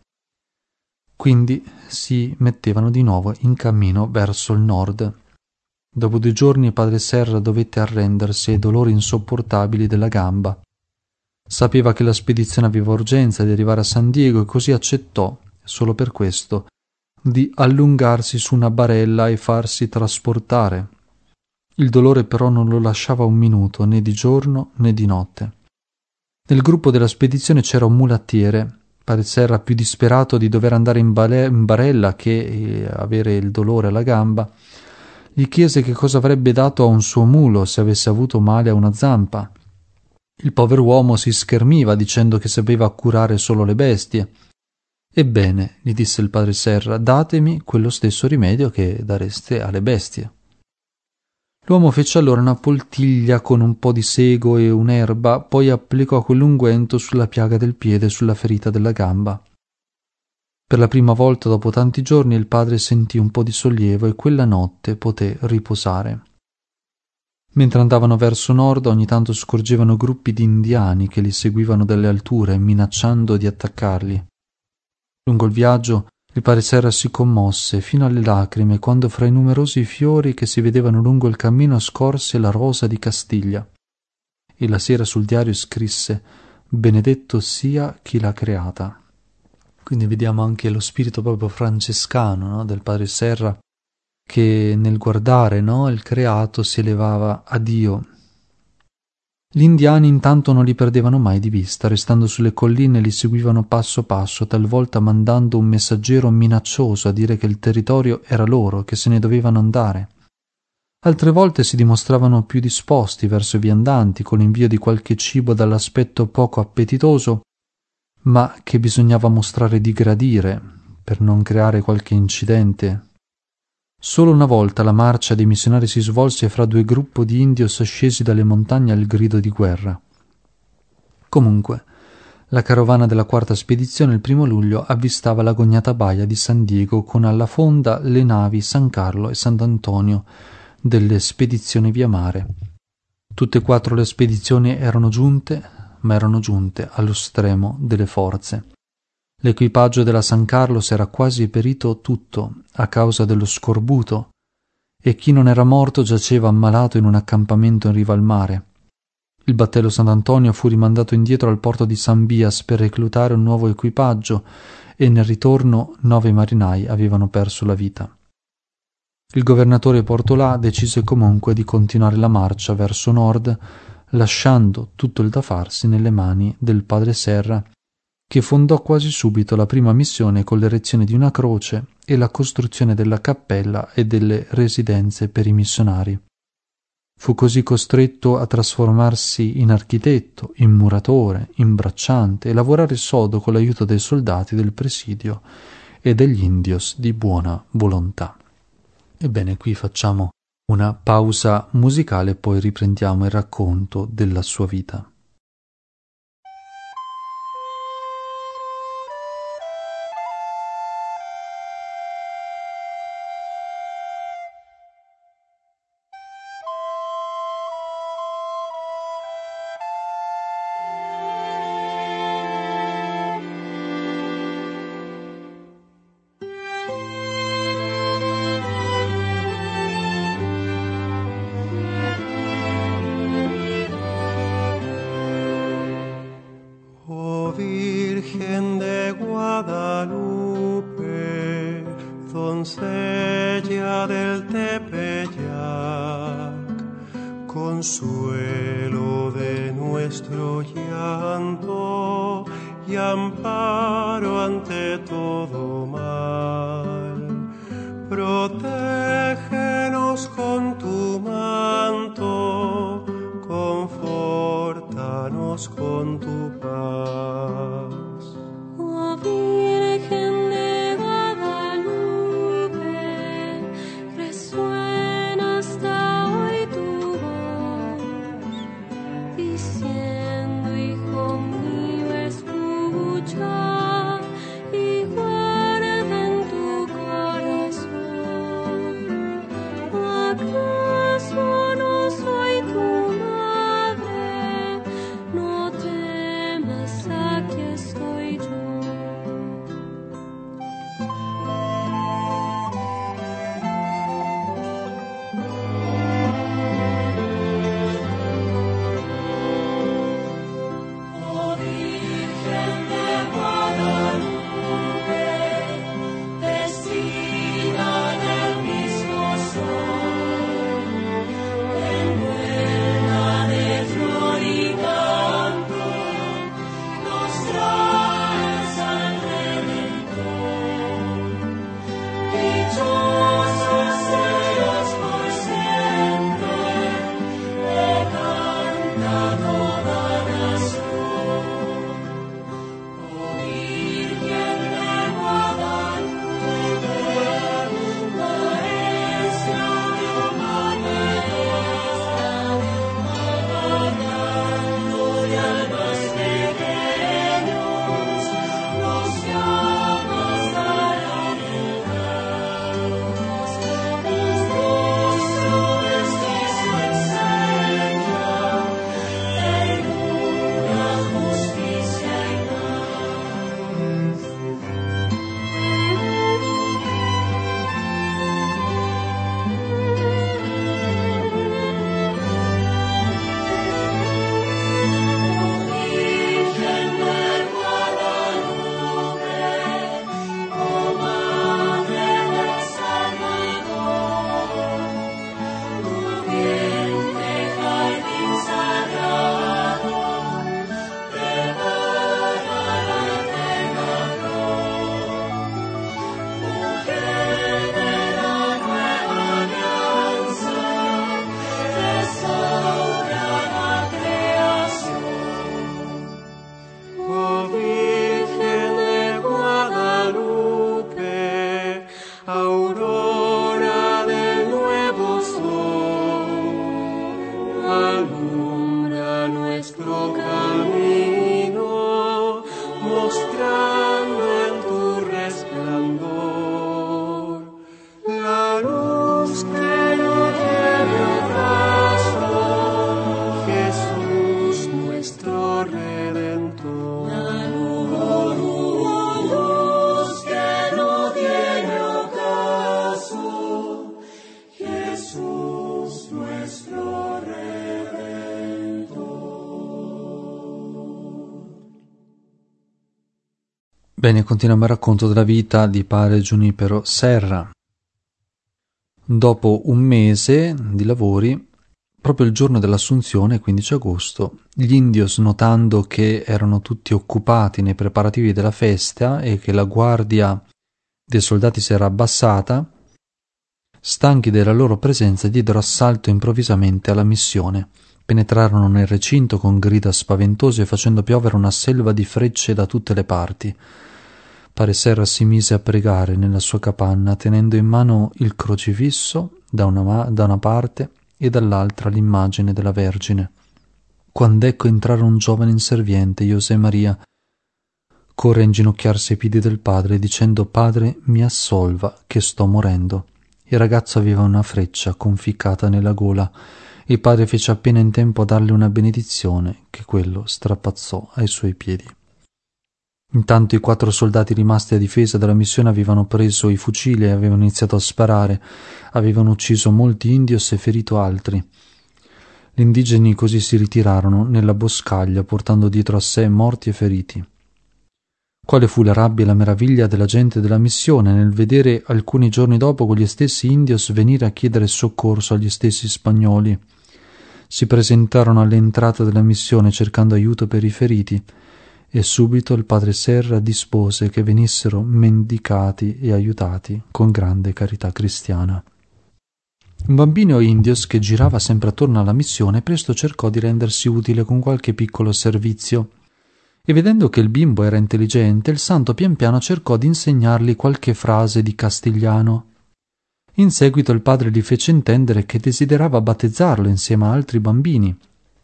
Speaker 1: Quindi si mettevano di nuovo in cammino verso il nord. Dopo 2 giorni padre Serra dovette arrendersi ai dolori insopportabili della gamba. Sapeva che la spedizione aveva urgenza di arrivare a San Diego e così accettò, solo per questo, di allungarsi su una barella e farsi trasportare. Il dolore però non lo lasciava un minuto, né di giorno né di notte. Nel gruppo della spedizione c'era un mulattiere. Padre Serra, più disperato di dover andare in barella che avere il dolore alla gamba, gli chiese che cosa avrebbe dato a un suo mulo se avesse avuto male a una zampa. Il povero uomo si schermiva dicendo che sapeva curare solo le bestie. «Ebbene», gli disse il padre Serra, «datemi quello stesso rimedio che dareste alle bestie». L'uomo fece allora una poltiglia con un po' di sego e un'erba, poi applicò quell'unguento sulla piaga del piede e sulla ferita della gamba. Per la prima volta dopo tanti giorni il padre sentì un po' di sollievo e quella notte poté riposare. Mentre andavano verso nord, ogni tanto scorgevano gruppi di indiani che li seguivano dalle alture, minacciando di attaccarli. Lungo il viaggio il padre Serra si commosse fino alle lacrime quando fra i numerosi fiori che si vedevano lungo il cammino scorse la rosa di Castiglia. E la sera sul diario scrisse: «Benedetto sia chi l'ha creata». Quindi vediamo anche lo spirito proprio francescano, no, del padre Serra, che nel guardare, no, il creato si elevava a Dio. Gli indiani intanto non li perdevano mai di vista, restando sulle colline li seguivano passo passo, talvolta mandando un messaggero minaccioso a dire che il territorio era loro, che se ne dovevano andare. Altre volte si dimostravano più disposti verso i viandanti, con l'invio di qualche cibo dall'aspetto poco appetitoso, ma che bisognava mostrare di gradire per non creare qualche incidente. Solo una volta la marcia dei missionari si svolse fra 2 gruppi di indios scesi dalle montagne al grido di guerra. Comunque, la carovana della 4ª spedizione il 1° luglio avvistava l'agognata baia di San Diego con alla fonda le navi San Carlo e Sant'Antonio delle spedizioni via mare. Tutte e 4 le spedizioni erano giunte, ma erano giunte allo stremo delle forze. L'equipaggio della San Carlos era quasi perito tutto a causa dello scorbuto e chi non era morto giaceva ammalato in un accampamento in riva al mare. Il battello Sant'Antonio fu rimandato indietro al porto di San Bias per reclutare un nuovo equipaggio e nel ritorno 9 marinai avevano perso la vita. Il governatore Portolà decise comunque di continuare la marcia verso nord, lasciando tutto il da farsi nelle mani del padre Serra, che fondò quasi subito la prima missione con l'erezione di una croce e la costruzione della cappella e delle residenze per i missionari. Fu così costretto a trasformarsi in architetto, in muratore, in bracciante e lavorare sodo con l'aiuto dei soldati del presidio e degli indios di buona volontà. Ebbene, qui facciamo una pausa musicale e poi riprendiamo il racconto della sua vita.
Speaker 2: Virgen de Guadalupe, doncella del Tepeyac, consuelo de nuestro llanto y amparo ante todo mal, protégenos con tu manto, confórtanos con tu paz.
Speaker 3: Oh Virgen de Guadalupe, resuena hasta hoy tu voz, diciendo: Hijo mío, escucha y guarda en tu corazón. ¿Acaso no soy
Speaker 1: Bene, continuiamo il racconto della vita di padre Giunipero Serra. Dopo un mese di lavori, proprio il giorno dell'assunzione, 15 agosto, gli indios, notando che erano tutti occupati nei preparativi della festa e che la guardia dei soldati si era abbassata, stanchi della loro presenza, diedero assalto improvvisamente alla missione. Penetrarono nel recinto con grida spaventose, facendo piovere una selva di frecce da tutte le parti. Padre Serra si mise a pregare nella sua capanna, tenendo in mano il crocifisso da una parte e dall'altra l'immagine della Vergine. Quando ecco entrare un giovane inserviente, José Maria, corre a inginocchiarsi ai piedi del padre, dicendo: «Padre, mi assolva, che sto morendo». Il ragazzo aveva una freccia conficcata nella gola. Il padre fece appena in tempo a darle una benedizione, che quello strapazzò ai suoi piedi. Intanto i 4 soldati rimasti a difesa della missione avevano preso i fucili e avevano iniziato a sparare. Avevano ucciso molti indios e ferito altri. Gli indigeni così si ritirarono nella boscaglia, portando dietro a sé morti e feriti. Quale fu la rabbia e la meraviglia della gente della missione nel vedere alcuni giorni dopo quegli stessi indios venire a chiedere soccorso agli stessi spagnoli. Si presentarono all'entrata della missione cercando aiuto per i feriti, e subito il padre Serra dispose che venissero mendicati e aiutati con grande carità cristiana. Un bambino indios che girava sempre attorno alla missione presto cercò di rendersi utile con qualche piccolo servizio, e vedendo che il bimbo era intelligente, il santo pian piano cercò di insegnargli qualche frase di castigliano. In seguito il padre gli fece intendere che desiderava battezzarlo insieme a altri bambini,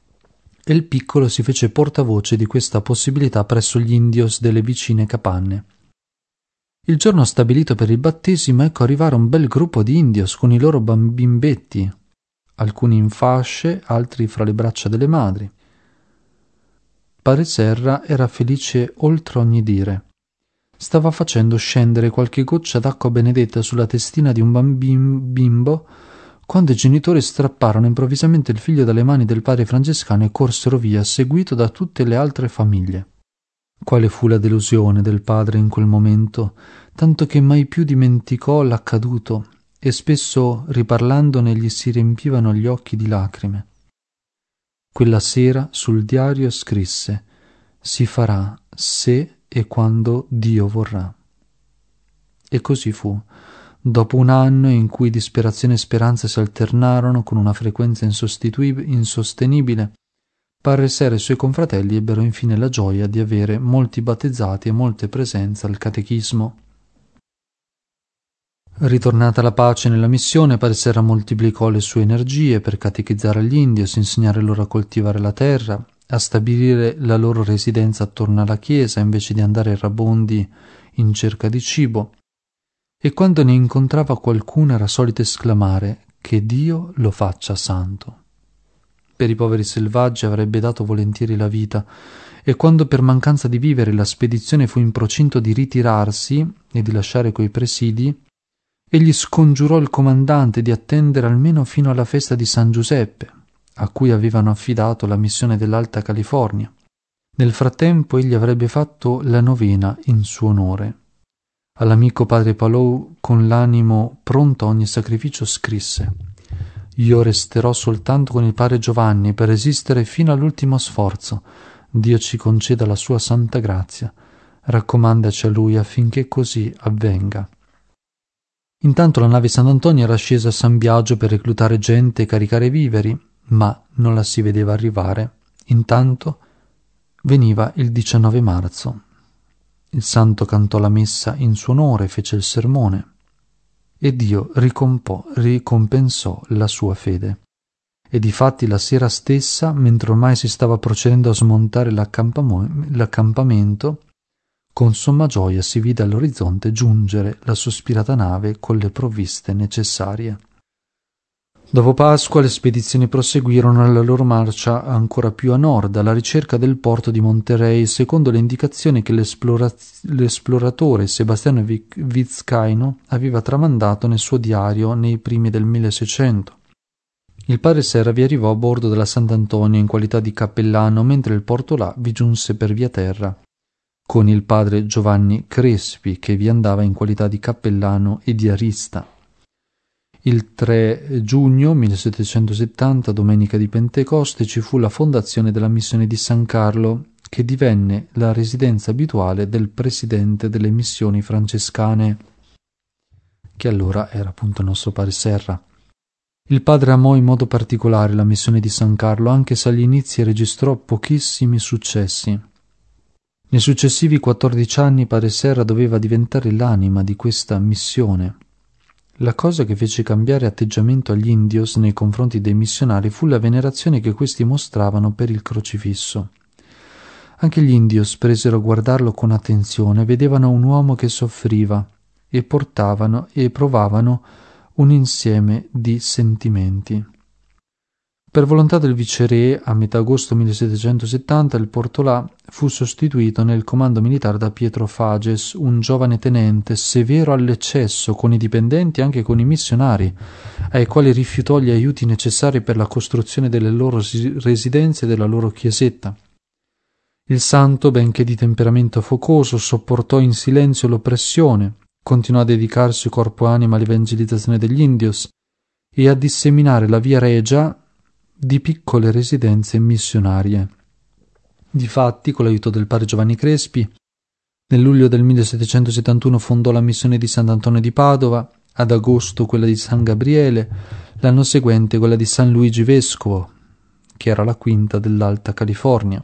Speaker 1: e il piccolo si fece portavoce di questa possibilità presso gli indios delle vicine capanne. Il giorno stabilito per il battesimo ecco arrivare un bel gruppo di indios con i loro bimbetti, alcuni in fasce, altri fra le braccia delle madri. Padre Serra era felice oltre ogni dire. Stava facendo scendere qualche goccia d'acqua benedetta sulla testina di un bimbo quando i genitori strapparono improvvisamente il figlio dalle mani del padre francescano e corsero via, seguito da tutte le altre famiglie. Quale fu la delusione del padre in quel momento, tanto che mai più dimenticò l'accaduto e spesso, riparlandone, gli si riempivano gli occhi di lacrime. Quella sera sul diario scrisse: «Si farà se e quando Dio vorrà». E così fu. Dopo un anno in cui disperazione e speranza si alternarono con una frequenza insostenibile, padre Serra e i suoi confratelli ebbero infine la gioia di avere molti battezzati e molte presenze al catechismo. Ritornata la pace nella missione, padre Serra moltiplicò le sue energie per catechizzare gli indios, insegnare loro a coltivare la terra, a stabilire la loro residenza attorno alla chiesa invece di andare errabondi in cerca di cibo. E quando ne incontrava qualcuno era solito esclamare: «Che Dio lo faccia santo». Per i poveri selvaggi avrebbe dato volentieri la vita, e quando per mancanza di viveri la spedizione fu in procinto di ritirarsi e di lasciare quei presidi, egli scongiurò il comandante di attendere almeno fino alla festa di San Giuseppe, a cui avevano affidato la missione dell'Alta California. Nel frattempo egli avrebbe fatto la novena in suo onore. All'amico padre Palou, con l'animo pronto a ogni sacrificio, scrisse: «Io resterò soltanto con il padre Giovanni per resistere fino all'ultimo sforzo. Dio ci conceda la sua santa grazia. Raccomandaci a lui affinché così avvenga». Intanto la nave Sant'Antonio era scesa a San Biagio per reclutare gente e caricare viveri, ma non la si vedeva arrivare. Intanto veniva il 19 marzo. Il santo cantò la messa in suo onore, fece il sermone, e Dio ricompensò la sua fede. E difatti la sera stessa, mentre ormai si stava procedendo a smontare l'accampamento, con somma gioia si vide all'orizzonte giungere la sospirata nave con le provviste necessarie. Dopo Pasqua le spedizioni proseguirono la loro marcia ancora più a nord, alla ricerca del porto di Monterey, secondo le indicazioni che l'esploratore Sebastiano Vizcaino aveva tramandato nel suo diario nei primi del 1600. Il padre Serra vi arrivò a bordo della Sant'Antonio in qualità di cappellano, mentre il porto là vi giunse per via terra. con il padre Giovanni Crespi, che vi andava in qualità di cappellano e diarista. Il 3 giugno 1770, domenica di Pentecoste, ci fu la fondazione della missione di San Carlo, che divenne la residenza abituale del presidente delle missioni francescane, che allora era appunto il nostro padre Serra. Il padre amò in modo particolare la missione di San Carlo, anche se agli inizi registrò pochissimi successi. Nei successivi 14 anni padre Serra doveva diventare l'anima di questa missione. La cosa che fece cambiare atteggiamento agli indios nei confronti dei missionari fu la venerazione che questi mostravano per il crocifisso. Anche gli indios presero a guardarlo con attenzione, vedevano un uomo che soffriva e provavano un insieme di sentimenti. Per volontà del viceré, a metà agosto 1770, il Portolà fu sostituito nel comando militare da Pietro Fages, un giovane tenente, severo all'eccesso con i dipendenti e anche con i missionari, ai quali rifiutò gli aiuti necessari per la costruzione delle loro residenze e della loro chiesetta. Il santo, benché di temperamento focoso, sopportò in silenzio l'oppressione, continuò a dedicarsi corpo e anima all'evangelizzazione degli indios e a disseminare la via regia di piccole residenze missionarie. Difatti, con l'aiuto del padre Giovanni Crespi, nel luglio del 1771 fondò la missione di Sant'Antonio di Padova, ad agosto quella di San Gabriele, l'anno seguente quella di San Luigi Vescovo, che era la quinta dell'Alta California.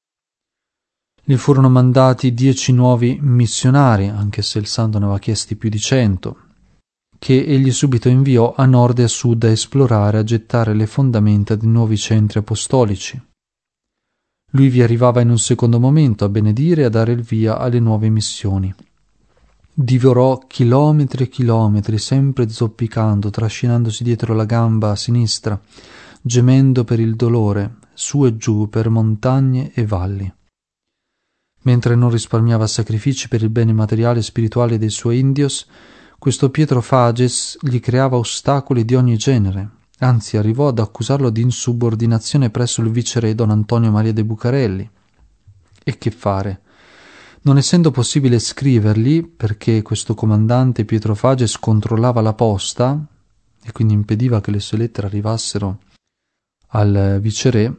Speaker 1: Gli furono mandati 10 nuovi missionari, anche se il santo ne aveva chiesti più di 100, che egli subito inviò a nord e a sud a esplorare, a gettare le fondamenta di nuovi centri apostolici. Lui vi arrivava in un secondo momento a benedire e a dare il via alle nuove missioni. Divorò chilometri e chilometri, sempre zoppicando, trascinandosi dietro la gamba a sinistra, gemendo per il dolore, su e giù per montagne e valli. Mentre non risparmiava sacrifici per il bene materiale e spirituale dei suoi indios, questo Pietro Fages gli creava ostacoli di ogni genere, anzi arrivò ad accusarlo di insubordinazione presso il viceré Don Antonio Maria de Bucarelli. E che fare? Non essendo possibile scrivergli, perché questo comandante Pietro Fages controllava la posta e quindi impediva che le sue lettere arrivassero al viceré,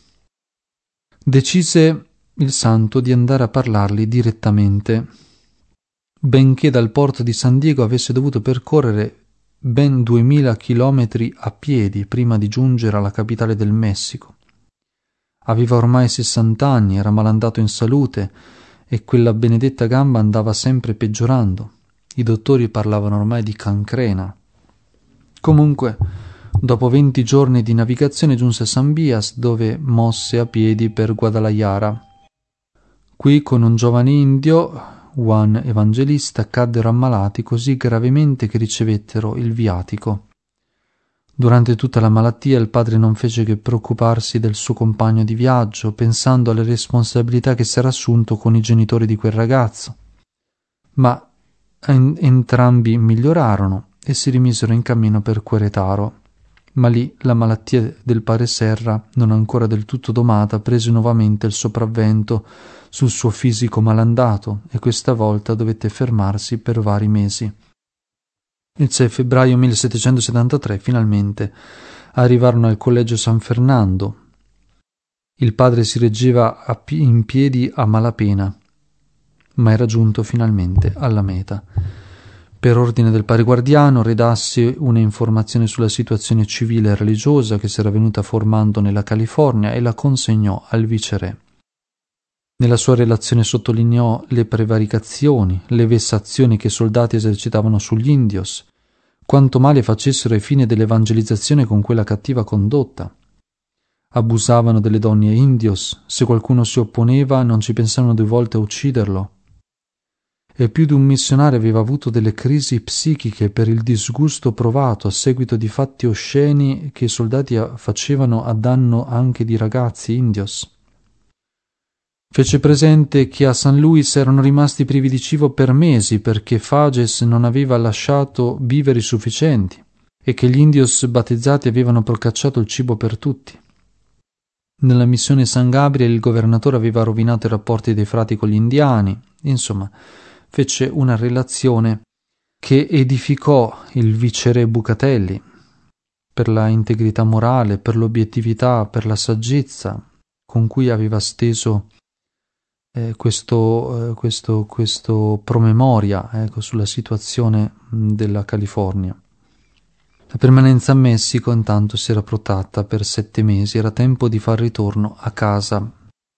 Speaker 1: decise il santo di andare a parlargli direttamente, benché dal porto di San Diego avesse dovuto percorrere ben 2000 chilometri a piedi prima di giungere alla capitale del Messico. Aveva ormai 60 anni, era malandato in salute e quella benedetta gamba andava sempre peggiorando. I dottori parlavano ormai di cancrena. Comunque, dopo 20 giorni di navigazione giunse a San Bias, dove mosse a piedi per Guadalajara. Qui, con un giovane indio, Juan Evangelista, caddero ammalati così gravemente che ricevettero il viatico. Durante tutta la malattia il padre non fece che preoccuparsi del suo compagno di viaggio, pensando alle responsabilità che si era assunto con i genitori di quel ragazzo. Ma entrambi migliorarono e si rimisero in cammino per Querétaro. Ma lì la malattia del padre Serra, non ancora del tutto domata, prese nuovamente il sopravvento sul suo fisico malandato e questa volta dovette fermarsi per vari mesi. Il 6 febbraio 1773 finalmente arrivarono al collegio San Fernando. Il padre si reggeva in piedi a malapena, ma era giunto finalmente alla meta. Per ordine del padre Guardiano redassi una informazione sulla situazione civile e religiosa che si era venuta formando nella California e la consegnò al viceré. Nella sua relazione sottolineò le prevaricazioni, le vessazioni che i soldati esercitavano sugli indios, quanto male facessero ai fini dell'evangelizzazione con quella cattiva condotta. Abusavano delle donne indios, se qualcuno si opponeva non ci pensavano 2 volte a ucciderlo. E più di un missionario aveva avuto delle crisi psichiche per il disgusto provato a seguito di fatti osceni che i soldati facevano a danno anche di ragazzi indios. Fece presente che a San Luis erano rimasti privi di cibo per mesi perché Fages non aveva lasciato viveri sufficienti e che gli indios battezzati avevano procacciato il cibo per tutti. Nella missione San Gabriel il governatore aveva rovinato i rapporti dei frati con gli indiani. Insomma, fece una relazione che edificò il viceré Bucatelli per la integrità morale, per l'obiettività, per la saggezza con cui aveva steso questo promemoria sulla situazione della California. La permanenza a Messico intanto si era protratta per 7 mesi, era tempo di far ritorno a casa.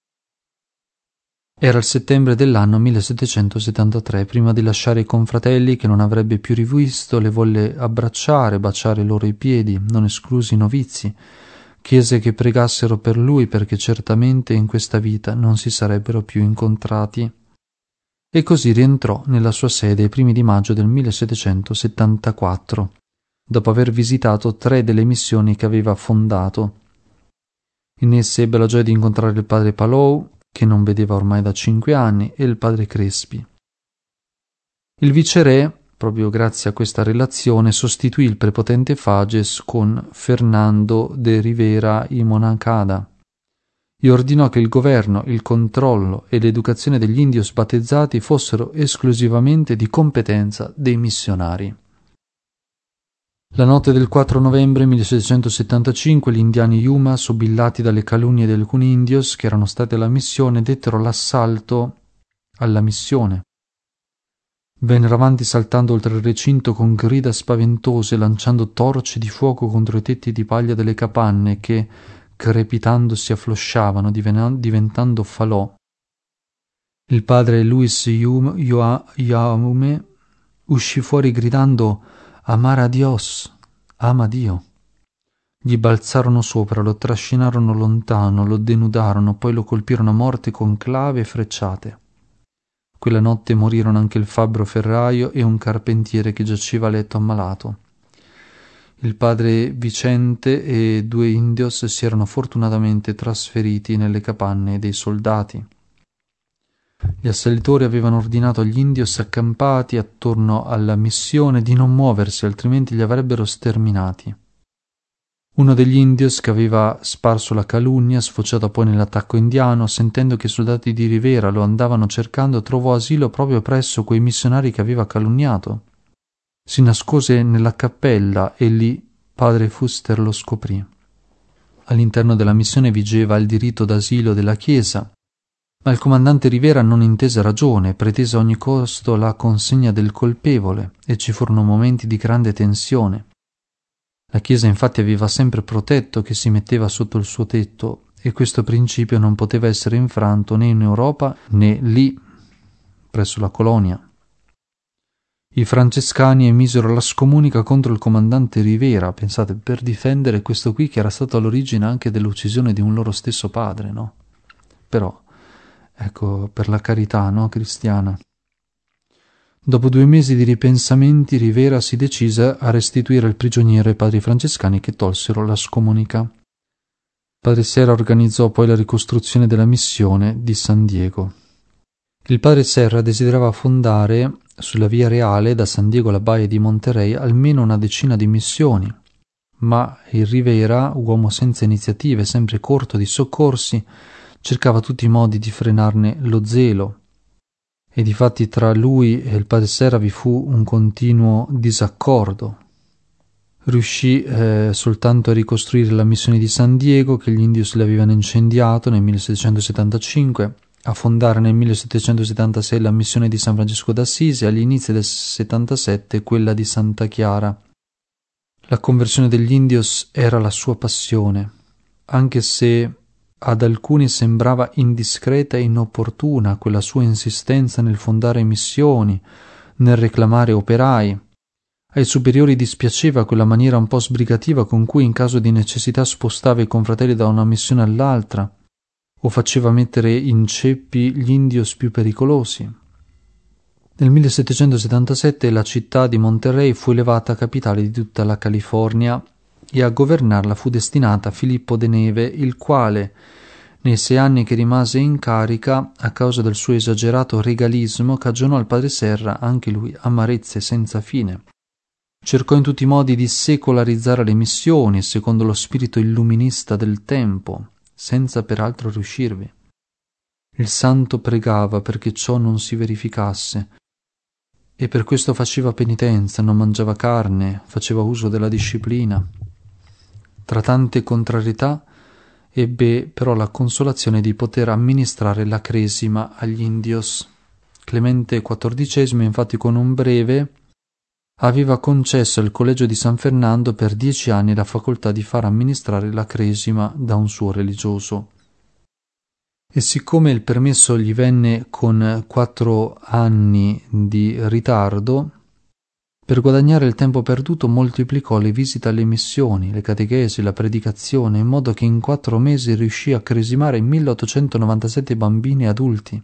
Speaker 1: Era il settembre dell'anno 1773, prima di lasciare i confratelli che non avrebbe più rivisto, le volle abbracciare, baciare loro i piedi, non esclusi i novizi. Chiese che pregassero per lui perché certamente in questa vita non si sarebbero più incontrati. E così rientrò nella sua sede ai primi di maggio del 1774, dopo aver visitato 3 delle missioni che aveva fondato. In esse ebbe la gioia di incontrare il padre Palou, che non vedeva ormai da 5 anni, e il padre Crespi. Il viceré, proprio grazie a questa relazione, sostituì il prepotente Fages con Fernando de Rivera y Moncada e ordinò che il governo, il controllo e l'educazione degli indios battezzati fossero esclusivamente di competenza dei missionari. La notte del 4 novembre 1775 gli indiani Yuma, sobillati dalle calunnie di alcuni indios che erano stati alla missione, dettero l'assalto alla missione. Vennero avanti saltando oltre il recinto con grida spaventose, lanciando torce di fuoco contro i tetti di paglia delle capanne che, crepitando, si afflosciavano, diventando falò. Il padre Luis Jaume uscì fuori gridando «Amar a Dios, ama Dio». Gli balzarono sopra, lo trascinarono lontano, lo denudarono, poi lo colpirono a morte con clave e frecciate. Quella notte morirono anche il fabbro ferraio e un carpentiere che giaceva a letto ammalato. Il padre Vicente e 2 indios si erano fortunatamente trasferiti nelle capanne dei soldati. Gli assalitori avevano ordinato agli indios accampati attorno alla missione di non muoversi, altrimenti li avrebbero sterminati. Uno degli indios che aveva sparso la calunnia, sfociata poi nell'attacco indiano, sentendo che i soldati di Rivera lo andavano cercando, trovò asilo proprio presso quei missionari che aveva calunniato. Si nascose nella cappella e lì padre Fuster lo scoprì. All'interno della missione vigeva il diritto d'asilo della Chiesa, ma il comandante Rivera non intese ragione, pretese a ogni costo la consegna del colpevole e ci furono momenti di grande tensione. La Chiesa infatti aveva sempre protetto chi si metteva sotto il suo tetto e questo principio non poteva essere infranto né in Europa né lì, presso la colonia. I francescani emisero la scomunica contro il comandante Rivera, pensate, per difendere questo qui che era stato all'origine anche dell'uccisione di un loro stesso padre, no? Però, ecco, per la carità, no, cristiana. Dopo 2 mesi di ripensamenti, Rivera si decise a restituire il prigioniero ai padri francescani che tolsero la scomunica. Padre Serra organizzò poi la ricostruzione della missione di San Diego. Il padre Serra desiderava fondare sulla via reale da San Diego alla baia di Monterey almeno una decina di missioni, ma il Rivera, uomo senza iniziative, sempre corto di soccorsi, cercava tutti i modi di frenarne lo zelo, e difatti tra lui e il padre Serra vi fu un continuo disaccordo. Riuscì soltanto a ricostruire la missione di San Diego, che gli indios le avevano incendiato nel 1775, a fondare nel 1776 la missione di San Francesco d'Assisi e agli inizi del 77 quella di Santa Chiara. La conversione degli indios era la sua passione, anche se ad alcuni sembrava indiscreta e inopportuna quella sua insistenza nel fondare missioni, nel reclamare operai. Ai superiori dispiaceva quella maniera un po' sbrigativa con cui in caso di necessità spostava i confratelli da una missione all'altra o faceva mettere in ceppi gli indios più pericolosi. Nel 1777 la città di Monterey fu elevata capitale di tutta la California e a governarla fu destinata Filippo de Neve, il quale, nei 6 anni che rimase in carica, a causa del suo esagerato regalismo, cagionò al padre Serra, anche lui, amarezze senza fine. Cercò in tutti i modi di secolarizzare le missioni, secondo lo spirito illuminista del tempo, senza peraltro riuscirvi. Il santo pregava perché ciò non si verificasse, e per questo faceva penitenza, non mangiava carne, faceva uso della disciplina. Tra tante contrarietà ebbe però la consolazione di poter amministrare la cresima agli indios. Clemente XIV, infatti, con un breve aveva concesso al collegio di San Fernando per 10 anni la facoltà di far amministrare la cresima da un suo religioso. E siccome il permesso gli venne con 4 anni di ritardo, per guadagnare il tempo perduto moltiplicò le visite alle missioni, le catechesi, la predicazione, in modo che in 4 mesi riuscì a cresimare 1897 bambini e adulti.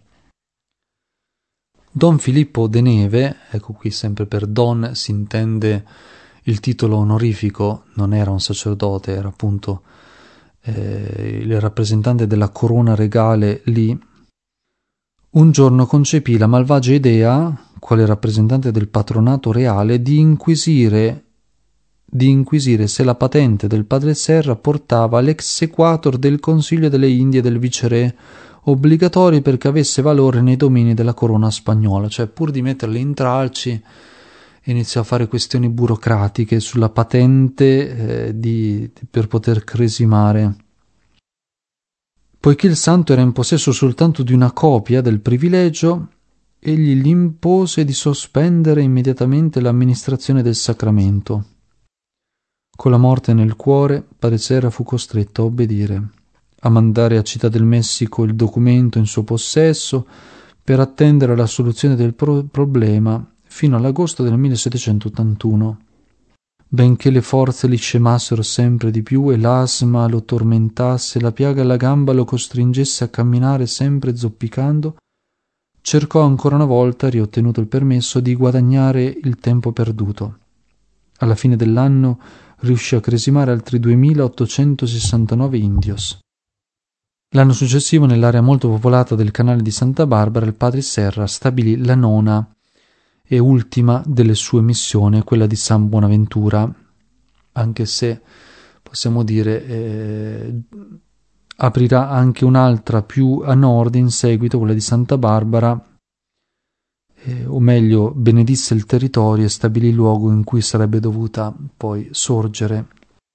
Speaker 1: Don Filippo de Neve, ecco qui sempre per Don si intende il titolo onorifico, non era un sacerdote, era appunto il rappresentante della corona regale lì, un giorno concepì la malvagia idea, quale rappresentante del patronato reale, di inquisire se la patente del padre Serra portava l'exequatur del Consiglio delle Indie e del viceré, obbligatori perché avesse valore nei domini della corona spagnola. Cioè, pur di metterli in tralci, iniziò a fare questioni burocratiche sulla patente per poter cresimare. Poiché il santo era in possesso soltanto di una copia del privilegio, egli gli impose di sospendere immediatamente l'amministrazione del sacramento. Con la morte nel cuore, padre Serra fu costretto a obbedire, a mandare a Città del Messico il documento in suo possesso per attendere la soluzione del problema fino all'agosto del 1781. Benché le forze gli scemassero sempre di più e l'asma lo tormentasse, la piaga alla gamba lo costringesse a camminare sempre zoppicando, cercò ancora una volta, riottenuto il permesso, di guadagnare il tempo perduto. Alla fine dell'anno riuscì a cresimare altri 2869 indios. L'anno successivo, nell'area molto popolata del canale di Santa Barbara, il padre Serra stabilì la 9ª e ultima delle sue missioni, quella di San Buonaventura, anche se possiamo dire aprirà anche un'altra più a nord in seguito, quella di Santa Barbara, o meglio benedisse il territorio e stabilì il luogo in cui sarebbe dovuta poi sorgere,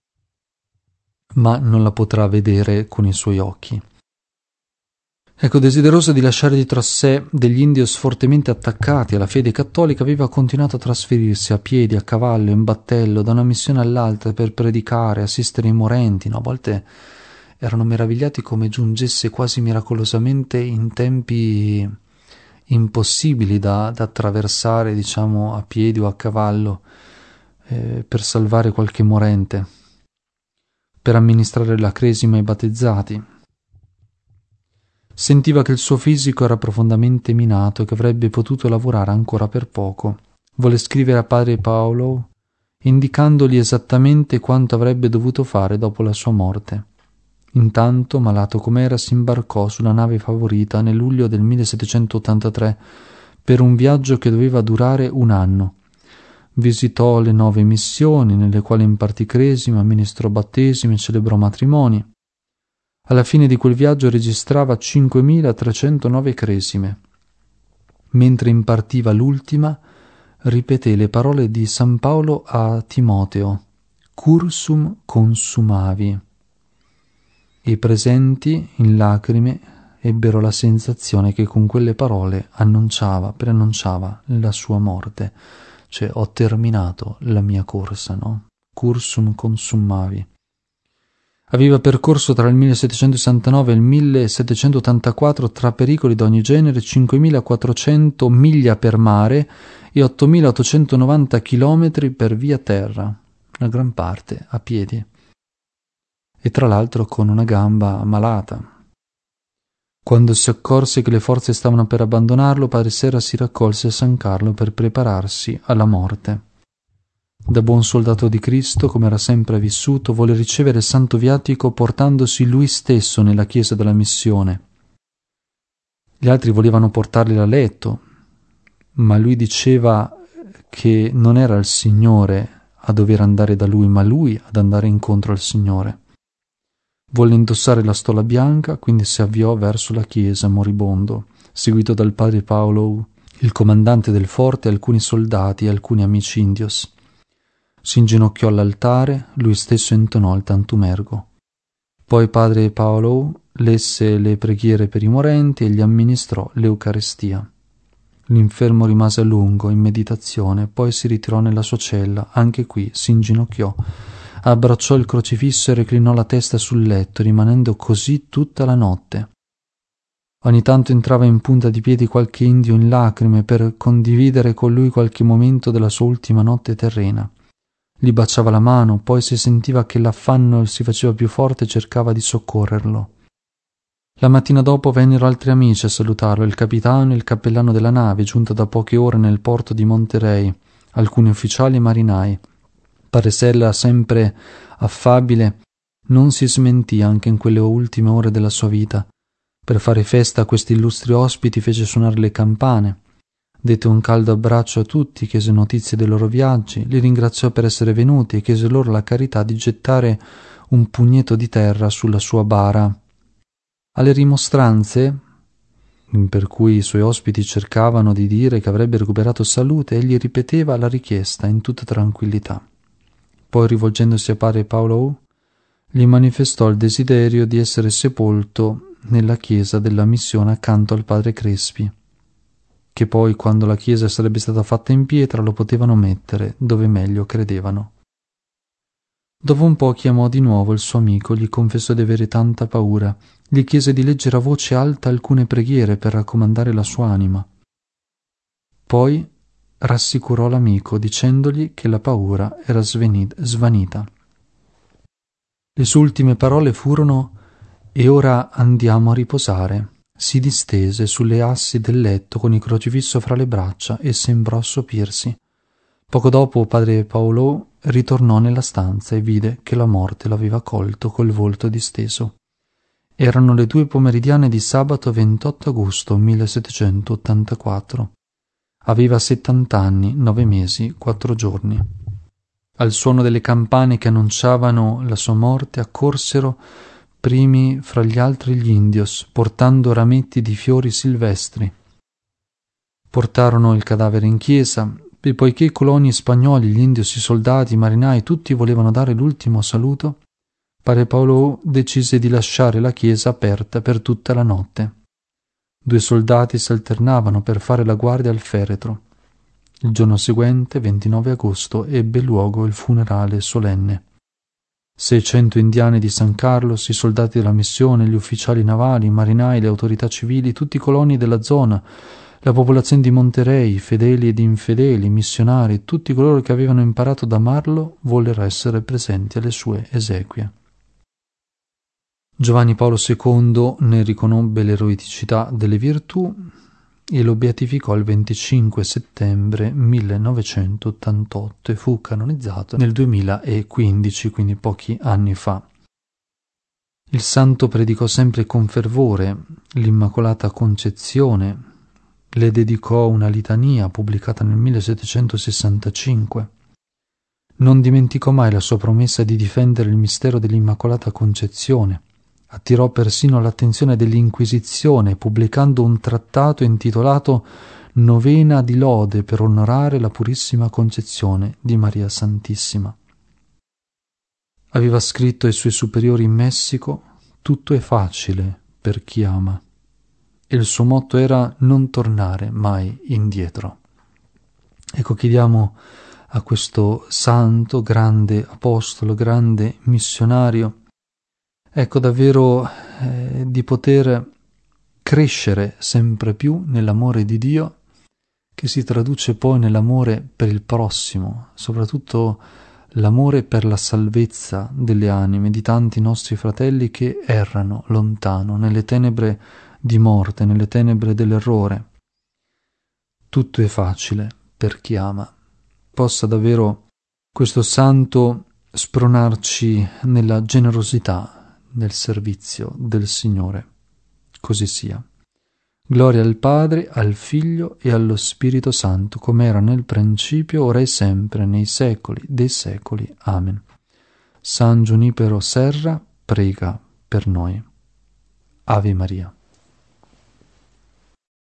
Speaker 1: ma non la potrà vedere con i suoi occhi. Ecco, desideroso di lasciare dietro a sé degli indios fortemente attaccati alla fede cattolica, aveva continuato a trasferirsi a piedi, a cavallo, in battello, da una missione all'altra per predicare, assistere i morenti. A volte erano meravigliati come giungesse quasi miracolosamente in tempi impossibili da attraversare, diciamo, a piedi o a cavallo, per salvare qualche morente, per amministrare la cresima ai battezzati. Sentiva che il suo fisico era profondamente minato e che avrebbe potuto lavorare ancora per poco. Volle scrivere a padre Paolo, indicandogli esattamente quanto avrebbe dovuto fare dopo la sua morte. Intanto, malato com'era, si imbarcò sulla nave favorita nel luglio del 1783 per un viaggio che doveva durare 1 anno. Visitò le 9 missioni, nelle quali impartì cresima, amministrò battesimi e celebrò matrimoni. Alla fine di quel viaggio registrava 5.309 cresime. Mentre impartiva l'ultima, ripeté le parole di San Paolo a Timoteo: cursum consumavi. I presenti, in lacrime, ebbero la sensazione che con quelle parole preannunciava la sua morte, cioè ho terminato la mia corsa, no? Cursum consumavi. Aveva percorso tra il 1769 e il 1784, tra pericoli d'ogni genere, 5.400 miglia per mare e 8.890 chilometri per via terra, una gran parte a piedi, e tra l'altro con una gamba malata. Quando si accorse che le forze stavano per abbandonarlo, padre Serra si raccolse a San Carlo per prepararsi alla morte. Da buon soldato di Cristo, come era sempre vissuto, volle ricevere il santo viatico portandosi lui stesso nella chiesa della missione. Gli altri volevano portarli a letto, ma lui diceva che non era il Signore a dover andare da lui, ma lui ad andare incontro al Signore. Volle indossare la stola bianca, quindi si avviò verso la chiesa moribondo, seguito dal padre Paolo, il comandante del forte, alcuni soldati e alcuni amici indios. Si inginocchiò all'altare, lui stesso intonò il Tantumergo. Poi padre Paolo lesse le preghiere per i morenti e gli amministrò l'Eucaristia. L'infermo rimase a lungo in meditazione, poi si ritirò nella sua cella, anche qui si inginocchiò, abbracciò il crocifisso e reclinò la testa sul letto, rimanendo così tutta la notte. Ogni tanto entrava in punta di piedi qualche indio in lacrime per condividere con lui qualche momento della sua ultima notte terrena. Gli baciava la mano, poi se sentiva che l'affanno si faceva più forte cercava di soccorrerlo. La mattina dopo vennero altri amici a salutarlo, il capitano e il cappellano della nave, giunta da poche ore nel porto di Monterey, alcuni ufficiali e marinai. Paresella, sempre affabile, non si smentì anche in quelle ultime ore della sua vita. Per fare festa a questi illustri ospiti fece suonare le campane, dette un caldo abbraccio a tutti, chiese notizie dei loro viaggi, li ringraziò per essere venuti e chiese loro la carità di gettare un pugneto di terra sulla sua bara. Alle rimostranze, per cui i suoi ospiti cercavano di dire che avrebbe recuperato salute, egli ripeteva la richiesta in tutta tranquillità. Poi, rivolgendosi a padre Paolo, gli manifestò il desiderio di essere sepolto nella chiesa della missione accanto al padre Crespi, che poi, quando la chiesa sarebbe stata fatta in pietra, lo potevano mettere dove meglio credevano. Dopo un po' chiamò di nuovo il suo amico, gli confessò di avere tanta paura, gli chiese di leggere a voce alta alcune preghiere per raccomandare la sua anima. Poi rassicurò l'amico dicendogli che la paura era svanita. Le sue ultime parole furono: «E ora andiamo a riposare». Si distese sulle assi del letto con il crocifisso fra le braccia e sembrò assopirsi. Poco dopo padre Paolo ritornò nella stanza e vide che la morte l'aveva colto col volto disteso. Erano le 2 pomeridiane di sabato 28 agosto 1784. Aveva 70 anni, 9 mesi, 4 giorni. Al suono delle campane che annunciavano la sua morte accorsero primi fra gli altri gli indios, portando rametti di fiori silvestri. Portarono il cadavere in chiesa, e poiché i coloni spagnoli, gli indios, i soldati, i marinai, tutti volevano dare l'ultimo saluto, padre Paolo decise di lasciare la chiesa aperta per tutta la notte. 2 soldati si alternavano per fare la guardia al feretro. Il giorno seguente, 29 agosto, ebbe luogo il funerale solenne. 600 indiani di San Carlos, i soldati della missione, gli ufficiali navali, i marinai, le autorità civili, tutti i coloni della zona, la popolazione di Monterey, fedeli ed infedeli, missionari, tutti coloro che avevano imparato ad amarlo, vollero essere presenti alle sue esequie. Giovanni Paolo II ne riconobbe l'eroicità delle virtù e lo beatificò il 25 settembre 1988 e fu canonizzato nel 2015, quindi pochi anni fa. Il santo predicò sempre con fervore l'Immacolata Concezione, le dedicò una litania pubblicata nel 1765. Non dimenticò mai la sua promessa di difendere il mistero dell'Immacolata Concezione. Attirò persino l'attenzione dell'Inquisizione pubblicando un trattato intitolato Novena di lode per onorare la Purissima Concezione di Maria Santissima. Aveva scritto ai suoi superiori in Messico: «Tutto è facile per chi ama». E il suo motto era non tornare mai indietro. Ecco, chiediamo a questo santo, grande apostolo, grande missionario, ecco davvero di poter crescere sempre più nell'amore di Dio, che si traduce poi nell'amore per il prossimo, soprattutto l'amore per la salvezza delle anime di tanti nostri fratelli che errano lontano, nelle tenebre di morte, nelle tenebre dell'errore. Tutto è facile per chi ama. Possa davvero questo santo spronarci nella generosità, nel servizio del Signore. Così sia. Gloria al Padre, al Figlio e allo Spirito Santo, come era nel principio, ora e sempre, nei secoli dei secoli. Amen. San Giunipero Serra prega per noi. Ave Maria.